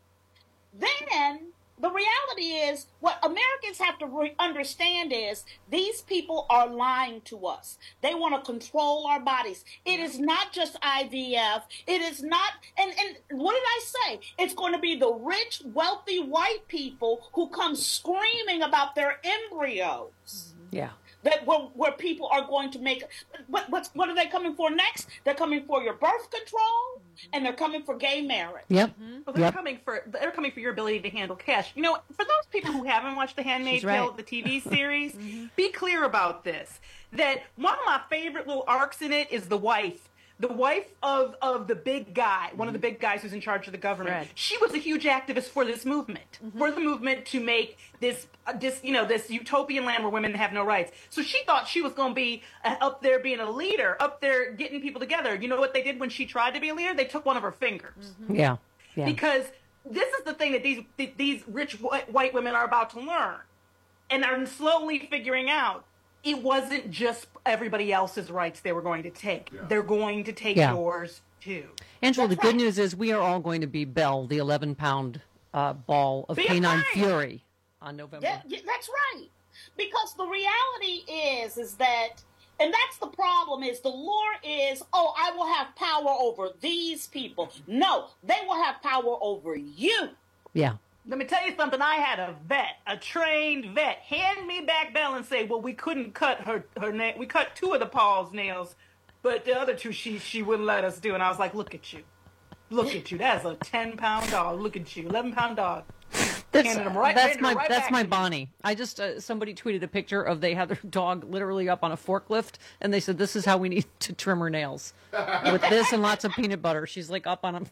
Then the reality is, what Americans have to re- understand is these people are lying to us. They want to control our bodies. It is not just I V F. It is not, and, and what did I say? It's going to be the rich, wealthy white people who come screaming about their embryos. Yeah. That where, where people are going to make, what, what's, what are they coming for next? They're coming for your birth control, and they're coming for gay marriage. Yep. Mm-hmm. Well, they're yep. coming for they're coming for your ability to handle cash. You know, for those people who haven't watched The Handmaid's right. Tale, the T V series, mm-hmm. be clear about this. That one of my favorite little arcs in it is the wife. The wife of, of the big guy, one of the big guys who's in charge of the government. Fred. She was a huge activist for this movement, mm-hmm. for the movement to make this, uh, this, you know, this utopian land where women have no rights. So she thought she was going to be uh, up there being a leader, up there getting people together. You know what they did when she tried to be a leader? They took one of her fingers. Mm-hmm. Yeah. yeah. Because this is the thing that these these rich white women are about to learn, and are slowly figuring out. It wasn't just everybody else's rights they were going to take. Yeah. They're going to take yeah. yours, too. Angela, That's the right. good news is we are all going to be Belle, the eleven-pound uh, ball of Be canine right. fury on November. Yeah, yeah, that's right. Because the reality is, is that, and that's the problem, is the lure is, oh, I will have power over these people. No, they will have power over you. Yeah. Let me tell you something. I had a vet, a trained vet, hand me back Bell and say, well, we couldn't cut her, her nail. We cut two of the Paul's nails, but the other two she she wouldn't let us do. And I was like, look at you. Look at you. That's a ten-pound dog. Look at you. eleven-pound dog. That's, right, that's my right that's my Bonnie. I just uh, somebody tweeted a picture of they had their dog literally up on a forklift, and they said this is how we need to trim her nails with this and lots of peanut butter. She's like up on a.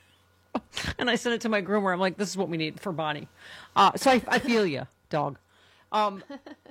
And I sent it to my groomer. I'm like, this is what we need for Bonnie. Uh, so I, I feel you, dog. Um,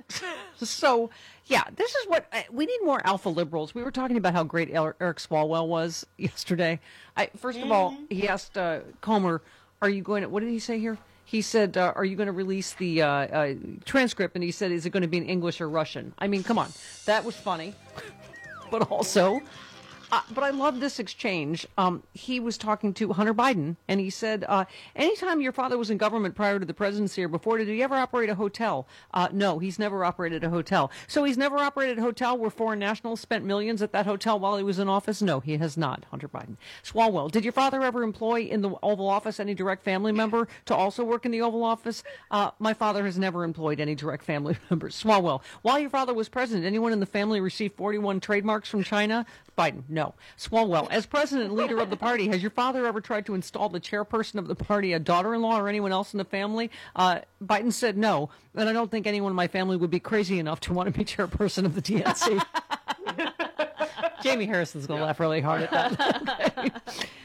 so, yeah, this is what uh, we need more alpha liberals. We were talking about how great Eric Swalwell was yesterday. I, first of mm-hmm. all, he asked uh, Comer, are you going to, what did he say here? He said, uh, are you going to release the uh, uh, transcript? And he said, is it going to be in English or Russian? I mean, come on. That was funny. But also... Uh, but I love this exchange. Um, he was talking to Hunter Biden, and he said, uh, anytime your father was in government prior to the presidency or before, did he ever operate a hotel? Uh, no, he's never operated a hotel. So he's never operated a hotel where foreign nationals spent millions at that hotel while he was in office? No, he has not, Hunter Biden. Swalwell, did your father ever employ in the Oval Office any direct family member to also work in the Oval Office? Uh, my father has never employed any direct family members. Swalwell, while your father was president, anyone in the family received forty-one trademarks from China? Biden, no. Swalwell, as president and leader of the party, has your father ever tried to install the chairperson of the party, a daughter-in-law, or anyone else in the family? Uh, Biden said no, and I don't think anyone in my family would be crazy enough to want to be chairperson of the D N C. Jamie Harrison's going to yeah. laugh really hard at that. Okay.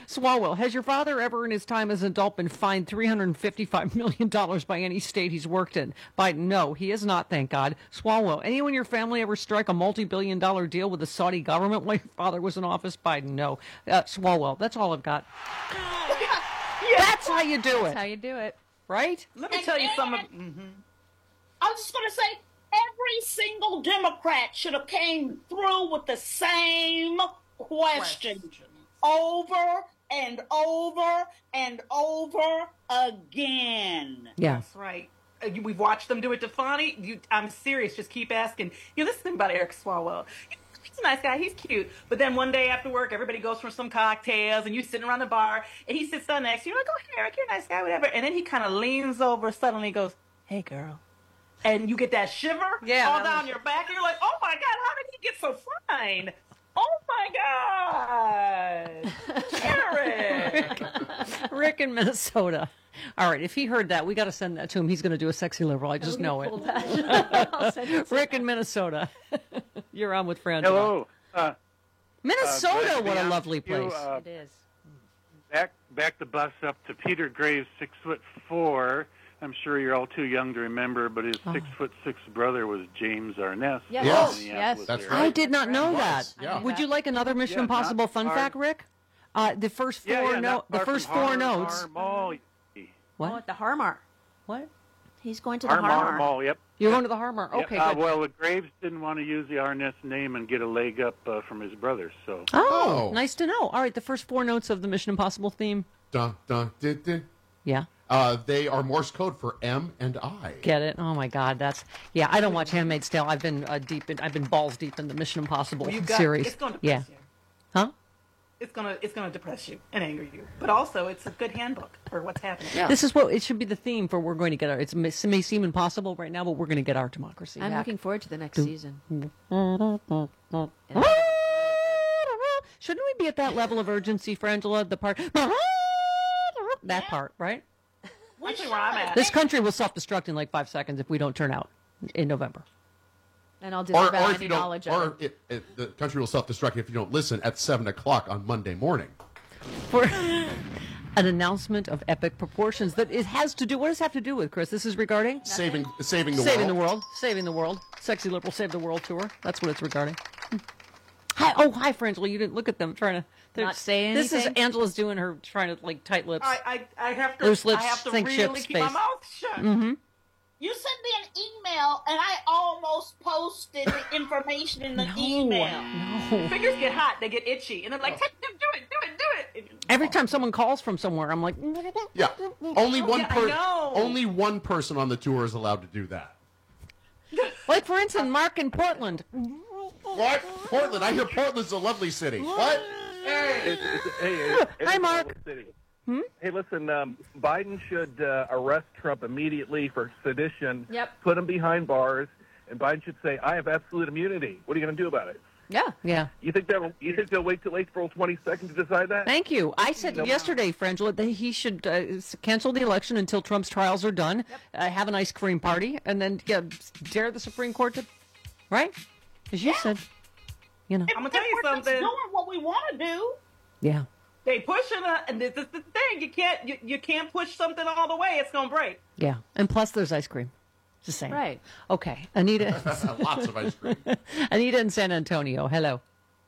Swalwell, has your father ever in his time as an adult been fined three hundred fifty-five million dollars by any state he's worked in? Biden, no, he is not, thank God. Swalwell, anyone in your family ever strike a multi-billion dollar deal with the Saudi government while your father was in office? Biden, no. Uh, Swalwell, that's all I've got. Yeah. That's how you do it. That's how you do it. Right? Let me And- tell you and- something. Mm-hmm. I was just going to say, every single Democrat should have came through with the same question, Question. over and over and over again. Yeah. That's right. Uh, you- We've watched them do it to Fonnie. You, I'm serious. Just keep asking. You know, this thing about Eric Swalwell. He's a nice guy. He's cute. But then one day after work, everybody goes for some cocktails, and you're sitting around the bar, and he sits down next to you. You're like, oh, hey, Eric, you're a nice guy, whatever. And then he kind of leans over, suddenly goes, hey, girl. And you get that shiver Yeah, all that down was- your back, and you're like, oh, my God, how did he get so fine? Oh, my God. Eric. Rick in Minnesota. All right, if he heard that, we got to send that to him. He's going to do a sexy liberal. I just know it. I'll send it to Rick in Minnesota. You're on with Fran. Hello. Uh, Minnesota, uh, what a yeah, lovely you, place. uh, It is. back back the bus up to Peter Graves, six foot four. I'm sure you're all too young to remember, but his Oh. six foot six brother was James Arness. Yes. from Yes. Minneapolis That's area. right. I did not know Yes, that. yeah. Would you like another Mission Yeah, Impossible not fun far- fact, Rick? Uh, the first four Yeah, yeah, no, not the far first from four Har- notes. Har Mall. What? Oh, at the Harmar. What? He's going to the Har Mall Harmar. Mall, yep. You're going to the Harmar. Yeah, Okay, uh, good. well, Graves didn't want to use the Arness name and get a leg up uh, from his brother, so. Oh, Oh. nice to know. All right, the first four notes of the Mission Impossible theme. Dun, dun, dun, dun. Yeah. Uh, they are Morse code for M and I. Get it? Oh my God, that's yeah. I don't watch *Handmaid's Tale*. I've been uh, deep in. I've been balls deep in the *Mission Impossible* Well, you got- series. it's gonna Yeah. depress you. Huh? It's gonna it's gonna depress you and anger you, but also it's a good handbook for what's happening. This is what it should be the theme for. We're going to get our. It's, it may seem impossible right now, but we're going to get our democracy I'm back. looking forward to the next season. Shouldn't we be at that level of urgency, Frangela? The part. That part, right? We should. where I'm at. This country will self-destruct in like five seconds if we don't turn out in November. And I'll Or, disavow or if any you don't, knowledge of or it. it, it, the country will self-destruct if you don't listen at seven o'clock on Monday morning. For an announcement of epic proportions that it has to do. What does it have to do with, Chris? This is regarding Saving, saving the saving world. the world, saving the world. Sexy liberal save the world tour. That's what it's regarding. Hi, oh hi, Frangela. You didn't look at them trying to they're- Not say This is anything? Angela's doing her trying to like tight lips. I, I I have to Loose lips, I have to sink really ships, keep my face. mouth shut. Mm-hmm. You sent me an email, and I almost posted the information in the email. No. Fingers get hot, they get itchy, and they're like, "Take- do it, do it, do it. Every time someone calls from somewhere, I'm like, Yeah, only one Yeah, I per- know. only one person on the tour is allowed to do that. like for instance, Mark in Portland. What? Portland? I hear Portland's a lovely city. What? It's, it's, hey, it, it Hi, is a Mark. lovely city. Hey, listen, um, Biden should uh, arrest Trump immediately for sedition, Yep. put him behind bars, and Biden should say, I have absolute immunity. What are you going to do about it? Yeah. Yeah. You think they'll, you think they'll wait till April twenty-second to decide that? Thank you. I said No. yesterday, Frangela, that he should uh, s- cancel the election until Trump's trials are done, uh, have an ice cream party, and then yeah, dare the Supreme Court to, right? As you said, you know. I'm gonna tell you We're just something. doing what we want to do. Yeah. They pushing it, and this is the thing. You can't you, you can't push something all the way. It's gonna break. Yeah. And plus, there's ice cream. Just saying. Right. Okay. Anita. Lots of ice cream. Anita in San Antonio. Hello.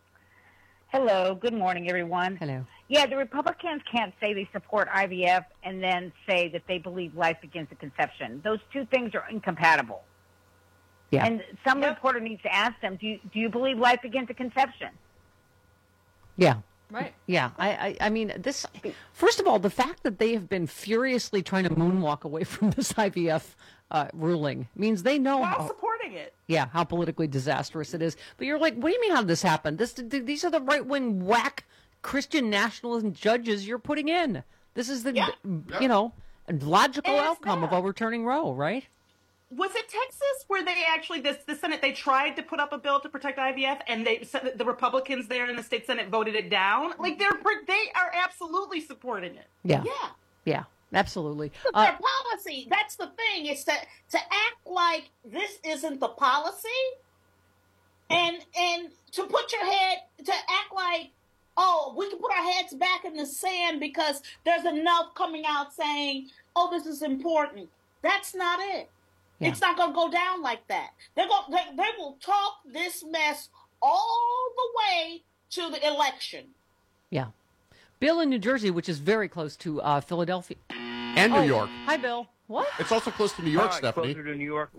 Hello. Good morning, everyone. Hello. Yeah, the Republicans can't say they support I V F and then say that they believe life begins at conception. Those two things are incompatible. Yeah. And some reporter needs to ask them, do you, do you believe life begins at conception? Yeah. Right. Yeah, I, I, I mean, this. First of all, the fact that they have been furiously trying to moonwalk away from this I V F uh, ruling means they know While how, supporting it. yeah, how politically disastrous it is. But you're like, what do you mean? How did this happen? This, th- these are the right wing whack Christian nationalism judges you're putting in. This is the, Yeah. you know, logical And it's outcome of not. overturning Roe, right? Was it Texas where they actually this the Senate they tried to put up a bill to protect I V F and they the Republicans there in the state Senate voted it down? Like they're they are absolutely supporting it. Yeah. Yeah. Yeah, absolutely. But Uh, their policy, that's the thing, is to, to act like this isn't the policy and and to put your head, to act like oh, we can put our heads back in the sand because there's enough coming out saying, oh, this is important. That's not it. Yeah. It's not going to go down like that. They're going, they, they will talk this mess all the way to the election. Yeah. Bill in New Jersey, which is very close to uh, Philadelphia. And New oh, York. Hi, Bill. What? It's also close to New York, Hi, Stephanie. Closer to New York.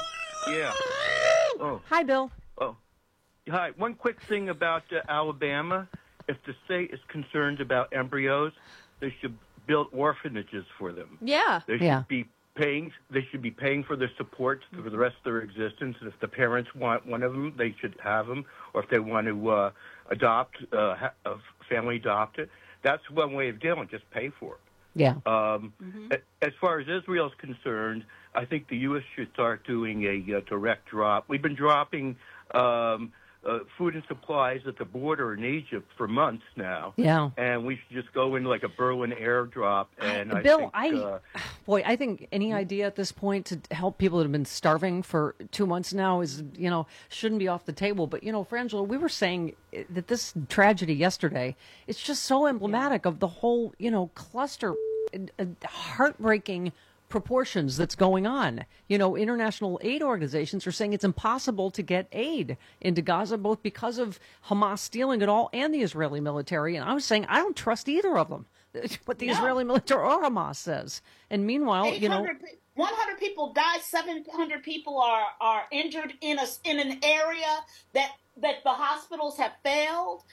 Yeah. Oh. Hi, Bill. Oh. Hi. One quick thing about uh, Alabama. If the state is concerned about embryos, they should build orphanages for them. Yeah. They should Yeah. be paying. They should be paying for their support for the rest of their existence. And if the parents want one of them, they should have them. Or if they want to uh, adopt, uh, ha- a family adopt it. That's one way of dealing. Just pay for it. Yeah. Um, mm-hmm. As far as Israel is concerned, I think the U S should start doing a uh, direct drop. We've been dropping um, uh, food and supplies at the border in Egypt for months now. Yeah. And we should just go into like a Berlin airdrop. And I Bill, think, I, uh, boy, I think any idea at this point to help people that have been starving for two months now is, you know, shouldn't be off the table. But, you know, Frangela, we were saying that this tragedy yesterday, it's just so emblematic of the whole, you know, cluster, uh, heartbreaking proportions that's going on. You know, international aid organizations are saying it's impossible to get aid into Gaza, both because of Hamas stealing it all and the Israeli military. And I was saying, I don't trust either of them, what the no. Israeli military or Hamas says. And meanwhile, you know, one hundred people died, seven hundred people are, are injured in a, in an area that, that the hospitals have failed.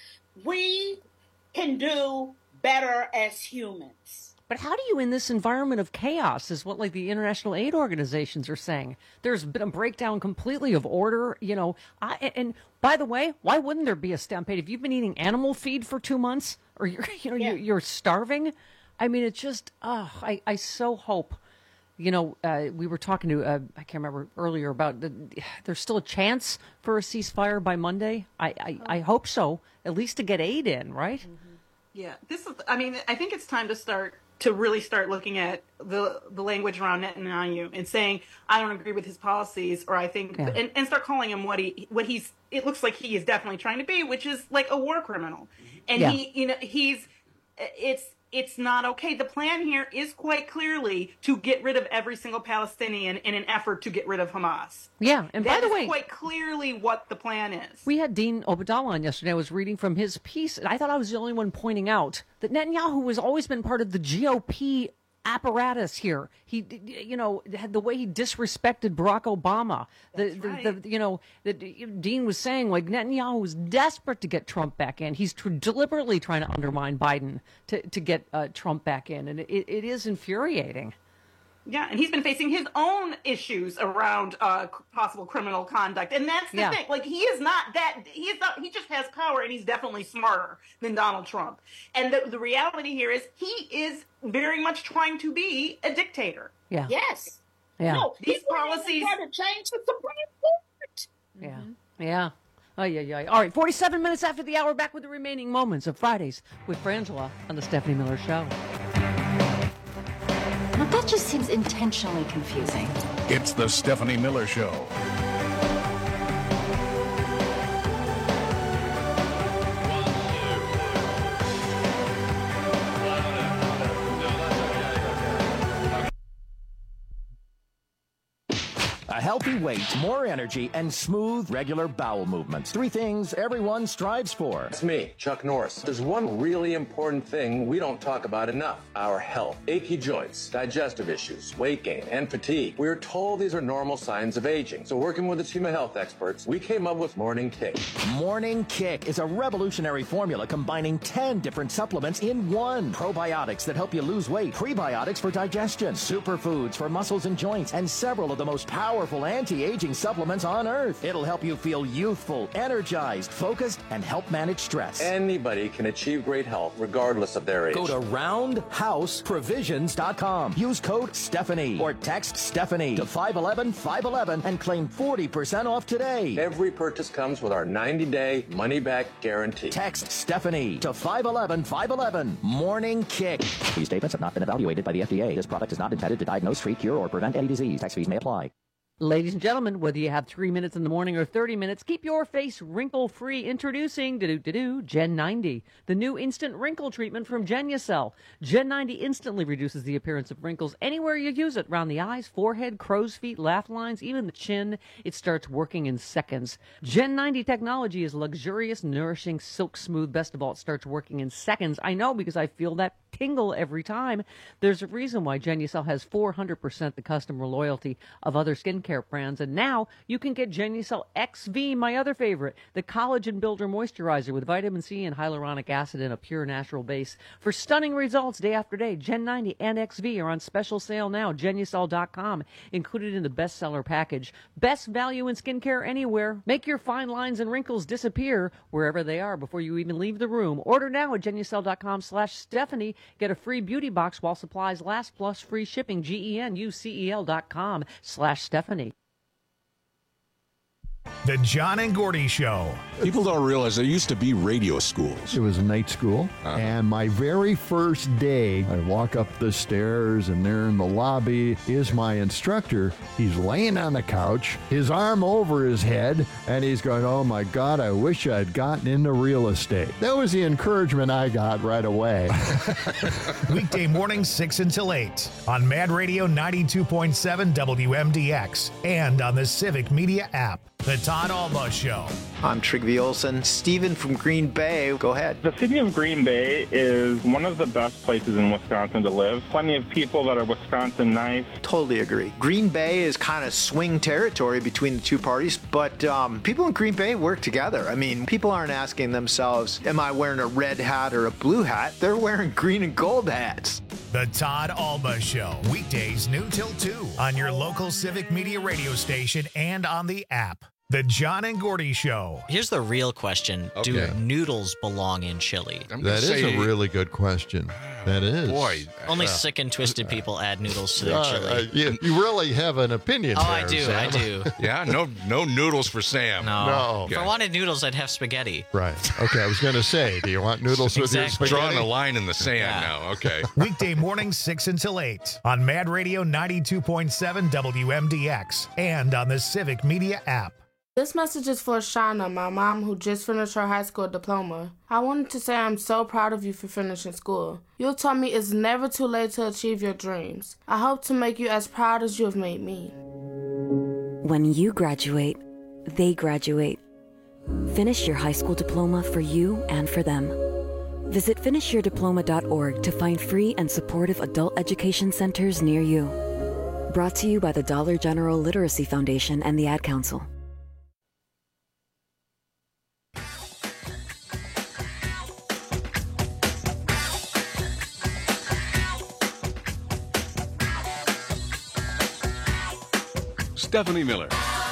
We can do better as humans. But how do you, in this environment of chaos, is what like the international aid organizations are saying? There's been a breakdown completely of order, you know. I, and by the way, why wouldn't there be a stampede? If you've been eating animal feed for two months, or you're, you know, yeah. you're, you're starving, I mean, it's just, oh, I, I so hope. You know, uh, we were talking to, uh, I can't remember earlier about, the, there's still a chance for a ceasefire by Monday. I, I, I hope so, at least to get aid in, right? Mm-hmm. Yeah, this is, I mean, I think it's time to start, to really start looking at the the language around Netanyahu and saying, I don't agree with his policies, or I think, yeah. and, and start calling him what he, what he's, it looks like he is definitely trying to be, which is like a war criminal. And yeah. he, you know, he's, it's, it's not okay. The plan here is quite clearly to get rid of every single Palestinian in an effort to get rid of Hamas. Yeah, and that by the is way, quite clearly what the plan is. We had Dean Obadallah on yesterday. I was reading from his piece, and I thought I was the only one pointing out that Netanyahu has always been part of the G O P apparatus here. He, you know, had the way he disrespected Barack Obama. The, the, right. the, you know, the, Dean was saying like Netanyahu was desperate to get Trump back in. He's tr- deliberately trying to undermine Biden to to get uh, Trump back in, and it, it is infuriating. Yeah, and he's been facing his own issues around uh, possible criminal conduct, and that's the yeah. thing. Like, he is not that. He is not. He just has power, and he's definitely smarter than Donald Trump. And the, the reality here is, he is very much trying to be a dictator. Yeah. Yes. Yeah. No, these policies try to change the Supreme Court. Yeah. Mm-hmm. Yeah. Oh, yeah, yeah. All right, forty-seven minutes after the hour, back with the remaining moments of Fridays with Frangela on the Stephanie Miller Show. Now, that just seems intentionally confusing. It's the Stephanie Miller Show. A healthy weight, more energy, and smooth, regular bowel movements. Three things everyone strives for. It's me, Chuck Norris. There's one really important thing we don't talk about enough: our health. Achy joints, digestive issues, weight gain, and fatigue. We are told these are normal signs of aging. So working with a team of health experts, we came up with Morning Kick. Morning Kick is a revolutionary formula combining ten different supplements in one. Probiotics that help you lose weight, prebiotics for digestion, superfoods for muscles and joints, and several of the most powerful anti-aging supplements on earth. It'll help you feel youthful, energized, focused, and help manage stress. Anybody can achieve great health regardless of their age. Go to roundhouse provisions dot com. Use code Stephanie or text Stephanie to five one one, five one one and claim forty percent off today. Every purchase comes with our ninety-day money-back guarantee. Text Stephanie to five one one, five one one. Morning Kick. These statements have not been evaluated by the F D A. This product is not intended to diagnose, treat, cure, or prevent any disease. Tax fees may apply. Ladies and gentlemen, whether you have three minutes in the morning or thirty minutes, keep your face wrinkle-free. Introducing do-do-do-do, Gen ninety, the new instant wrinkle treatment from Genucel. Gen ninety instantly reduces the appearance of wrinkles anywhere you use it, around the eyes, forehead, crow's feet, laugh lines, even the chin. It starts working in seconds. Gen ninety technology is luxurious, nourishing, silk smooth. Best of all, it starts working in seconds. I know because I feel that tingle every time. There's a reason why Genucel has four hundred percent the customer loyalty of other skincare brands, and now you can get Genucel X V, my other favorite, the collagen builder moisturizer with vitamin C and hyaluronic acid and a pure natural base. For stunning results day after day, Gen ninety and X V are on special sale now. Genucel dot com, included in the bestseller package. Best value in skincare anywhere. Make your fine lines and wrinkles disappear wherever they are before you even leave the room. Order now at Genucel dot com slash Stephanie. Get a free beauty box while supplies last, plus free shipping. G E N U C E L dot com slash Stephanie. The John and Gordy Show. People don't realize there used to be radio schools. It was a night school, uh-huh. and my very first day, I walk up the stairs, and there in the lobby is my instructor. He's laying on the couch, his arm over his head, and he's going, oh my God, I wish I'd gotten into real estate. That was the encouragement I got right away. Weekday mornings, six until eight, on Mad Radio ninety-two point seven W M D X, and on the Civic Media app. The Todd Alba Show. I'm Trygve Olsen. Steven from Green Bay, go ahead. The city of Green Bay is one of the best places in Wisconsin to live. Plenty of people that are Wisconsin nice. Totally agree. Green Bay is kind of swing territory between the two parties, but um, people in Green Bay work together. I mean, people aren't asking themselves, am I wearing a red hat or a blue hat? They're wearing green and gold hats. The Todd Alba Show. Weekdays noon till two on your local Civic Media radio station and on the app. The John and Gordy Show. Here's the real question. Okay. Do noodles belong in chili? That is a really good question. That is. Boy. Only uh, sick and twisted people add noodles to their uh, chili. Uh, you, you really have an opinion Oh, there, I do. Sam. I do. Yeah, no no noodles for Sam. No. no. If I wanted noodles, I'd have spaghetti. Right. Okay, I was going to say, do you want noodles exactly. with your spaghetti? Drawing a line in the sand yeah. now. Okay. Weekday mornings, six until eight on Mad Radio ninety-two point seven W M D X and on the Civic Media app. This message is for Shauna, my mom, who just finished her high school diploma. I wanted to say I'm so proud of you for finishing school. You taught me it's never too late to achieve your dreams. I hope to make you as proud as you have made me. When you graduate, they graduate. Finish your high school diploma for you and for them. Visit finish your diploma dot org to find free and supportive adult education centers near you. Brought to you by the Dollar General Literacy Foundation and the Ad Council. Stephanie Miller.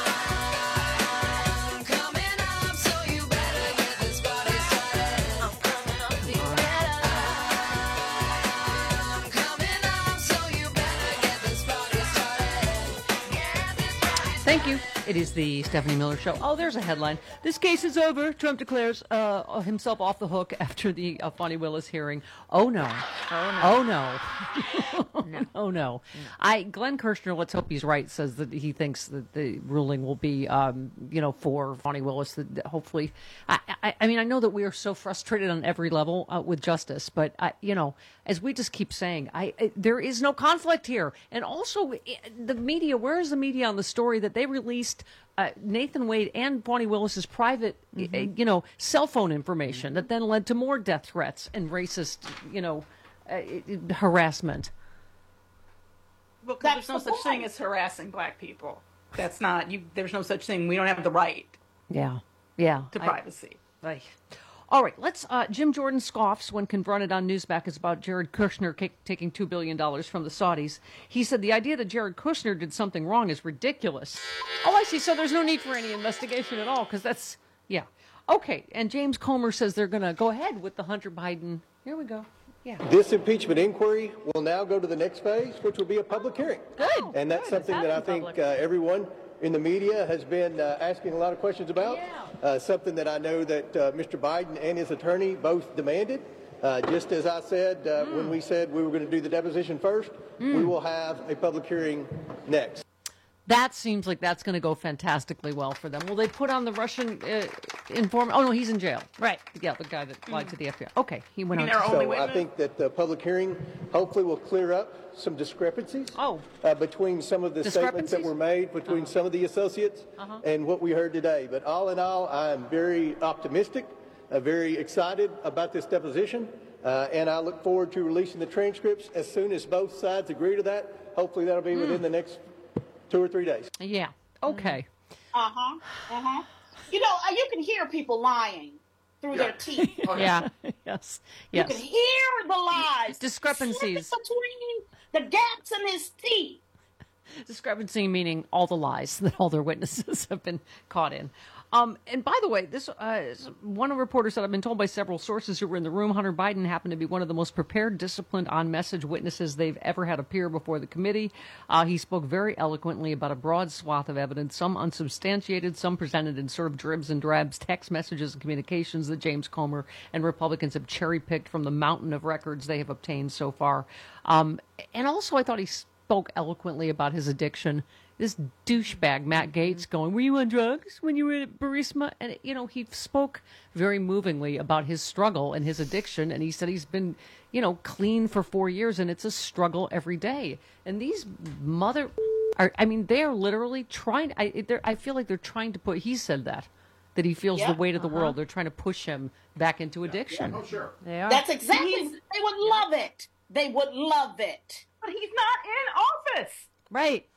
Thank you. It is the Stephanie Miller Show. Oh, there's a headline. This case is over. Trump declares uh, himself off the hook after the uh, Fani Willis hearing. Oh, no. Oh, no. Oh, no. no. Oh, no. I, Glenn Kirshner, let's hope he's right, says that he thinks that the ruling will be, um, you know, for Fani Willis. That, that hopefully, I, I, I mean, I know that we are so frustrated on every level uh, with justice, but, I, you know, as we just keep saying, I, I there is no conflict here. And also, the media, where is the media on the story that they released uh, Nathan Wade and Fani Willis's private, mm-hmm. uh, you know, cell phone information that then led to more death threats and racist, you know, uh, harassment? Well, because there's no such thing as harassing black people. That's not you. There's no such thing. We don't have the right. Yeah, yeah. To privacy. I, I, all right, let's. Uh, Jim Jordan scoffs when confronted on Newsmax about Jared Kushner c- taking two billion dollars from the Saudis. He said the idea that Jared Kushner did something wrong is ridiculous. Oh, I see. So there's no need for any investigation at all, because that's, yeah. Okay, and James Comer says they're going to go ahead with the Hunter Biden. Here we go. Yeah. This impeachment inquiry will now go to the next phase, which will be a public hearing. Good. And that's Good. something that I think uh, everyone in the media has been uh, asking a lot of questions about. Yeah. Uh, something that I know that uh, Mister Biden and his attorney both demanded. Uh, just as I said uh, mm. when we said we were going to do the deposition first, mm. we will have a public hearing next. That seems like that's going to go fantastically well for them. Will they put on the Russian uh, informant? Oh, no, he's in jail. Right. Yeah, the guy that lied to the F B I. Okay, he went on. So I think that the public hearing hopefully will clear up some discrepancies oh. uh, between some of the statements that were made between uh-huh. some of the associates uh-huh. and what we heard today. But all in all, I am very optimistic, uh, very excited about this deposition, uh, and I look forward to releasing the transcripts as soon as both sides agree to that. Hopefully that'll be mm. within the next two or three days. Yeah. Okay. Uh-huh. Uh-huh. You know, uh, you can hear people lying through yeah. their teeth. Oh, yeah. Yes. Yes. You can hear the lies. Discrepancies. Between the gaps in his teeth. Discrepancy meaning all the lies that all their witnesses have been caught in. Um, and by the way, this uh, one reporter said, I've been told by several sources who were in the room, Hunter Biden happened to be one of the most prepared, disciplined, on-message witnesses they've ever had appear before the committee. Uh, he spoke very eloquently about a broad swath of evidence, some unsubstantiated, some presented in sort of dribs and drabs, text messages and communications that James Comer and Republicans have cherry-picked from the mountain of records they have obtained so far. Um, and also, I thought he spoke eloquently about his addiction. This douchebag, Matt Gaetz, going, were you on drugs when you were at Burisma? And, you know, he spoke very movingly about his struggle and his addiction. And he said he's been, you know, clean for four years and it's a struggle every day. And these mother, are, I mean, they are literally trying, I, I feel like they're trying to put, he said that, that he feels yeah, the weight of the uh-huh. world. They're trying to push him back into addiction. Yeah, oh, sure. They are. That's exactly, he's, they would love it. They would love it. But he's not in office. Right.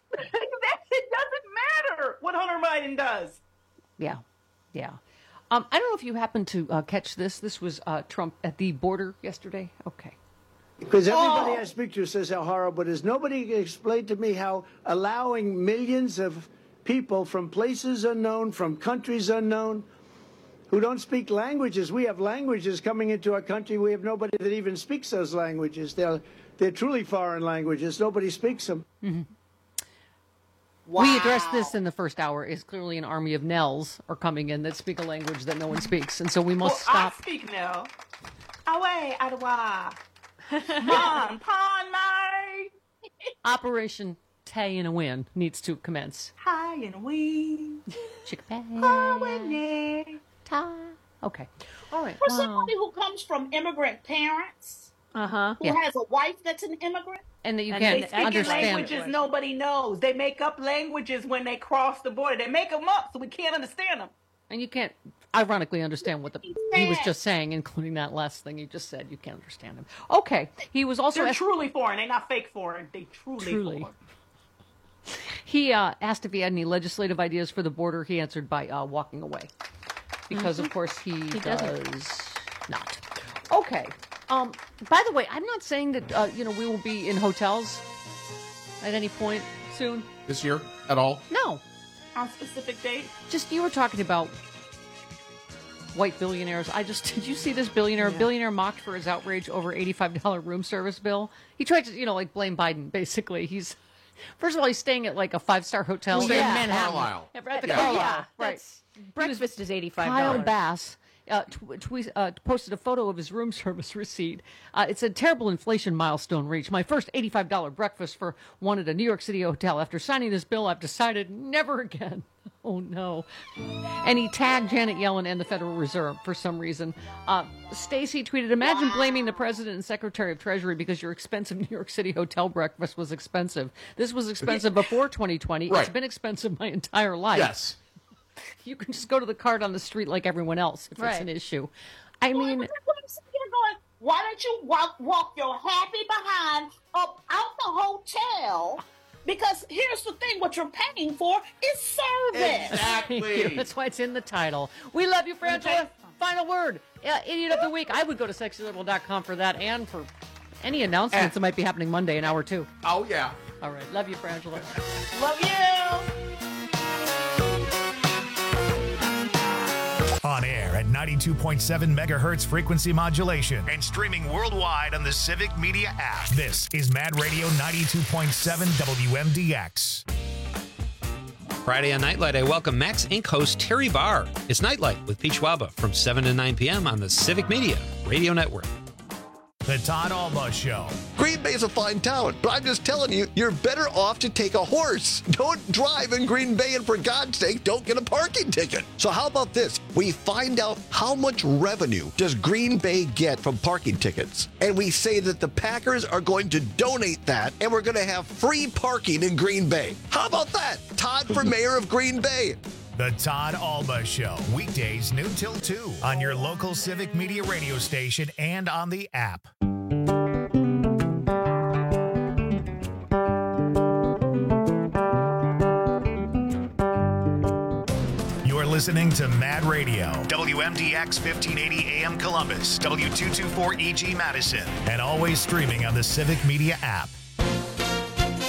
It doesn't matter what Hunter Biden does. Yeah, yeah. Um, I don't know if you happened to uh, catch this. This was uh, Trump at the border yesterday. Okay. Because everybody oh. I speak to says how horrible it is. Nobody explained to me how allowing millions of people from places unknown, from countries unknown, who don't speak languages. We have languages coming into our country. We have nobody that even speaks those languages. They're, they're truly foreign languages. Nobody speaks them. Mm-hmm. Wow. We addressed this in the first hour. Is clearly an army of Nels are coming in that speak a language that no one speaks, and so we must well, stop. I speak Nell. Away, Adawa. Mon, pon, my. Operation Tay in a Win needs to commence. High in a wing. Chickapay. Ta. Okay. All right. For wow. somebody who comes from immigrant parents, uh-huh. who yeah. has a wife that's an immigrant, and that you and can't they speak understand languages nobody knows. They make up languages when they cross the border. They make them up so we can't understand them. And you can't, ironically, understand what the, he was just saying, including that last thing he just said. You can't understand him. Okay. He was also... They're asked, truly foreign. They're not fake foreign. They truly, truly. foreign. He uh, asked if he had any legislative ideas for the border. He answered by uh, walking away. Because, mm-hmm. of course, he, he does doesn't. not. Okay. Um, by the way, I'm not saying that, uh, you know, we will be in hotels at any point soon. This year? At all? No. On specific date? Just, you were talking about white billionaires. I just, did you see this billionaire? Yeah. Billionaire mocked for his outrage over eighty-five dollars room service bill. He tried to, you know, like blame Biden, basically. He's, first of all, he's staying at like a five-star hotel well, yeah. in Manhattan. Carlisle. At the yeah. Carlisle. Yeah, right. Breakfast is eighty-five dollars. Kyle Bass uh, tw- tw- uh, posted a photo of his room service receipt. Uh, it's a terrible inflation milestone reached. My first eighty-five dollars breakfast for one at a New York City hotel. After signing this bill, I've decided never again. Oh, no. And he tagged Janet Yellen and the Federal Reserve for some reason. Uh, Stacey tweeted, imagine blaming the President and Secretary of Treasury because your expensive New York City hotel breakfast was expensive. This was expensive before twenty twenty. Right. It's been expensive my entire life. Yes. You can just go to the cart on the street like everyone else if Right. it's an issue. I mean, well, I'm sitting here going, why don't you walk, walk your happy behind up out the hotel? Because here's the thing, what you're paying for is service. Exactly. That's why it's in the title. We love you, Frangela. Final word. Uh, Idiot of the Week. I would go to sexy liberal dot com for that and for any announcements And- that might be happening Monday in hour two. Oh, yeah. All right. Love you, Frangela. Love you. On air at ninety-two point seven megahertz frequency modulation and streaming worldwide on the Civic Media app. This is Mad Radio ninety-two point seven W M D X. Friday on Nightlight, I welcome Max Incorporated host Terry Barr. It's Nightlight with Pete Schwaba from seven to nine p.m. on the Civic Media Radio Network. The Todd Alba Show. Green Bay is a fine town, but I'm just telling you, you're better off to take a horse. Don't drive in Green Bay, and for God's sake, don't get a parking ticket. So how about this? We find out how much revenue does Green Bay get from parking tickets, and we say that the Packers are going to donate that, and we're going to have free parking in Green Bay. How about that? Todd for mayor of Green Bay. The Todd Alba Show, weekdays noon till two on your local Civic Media radio station and on the app. You're listening to Mad Radio, W M D X fifteen eighty A M Columbus, W two twenty-four E G Madison, and always streaming on the Civic Media app.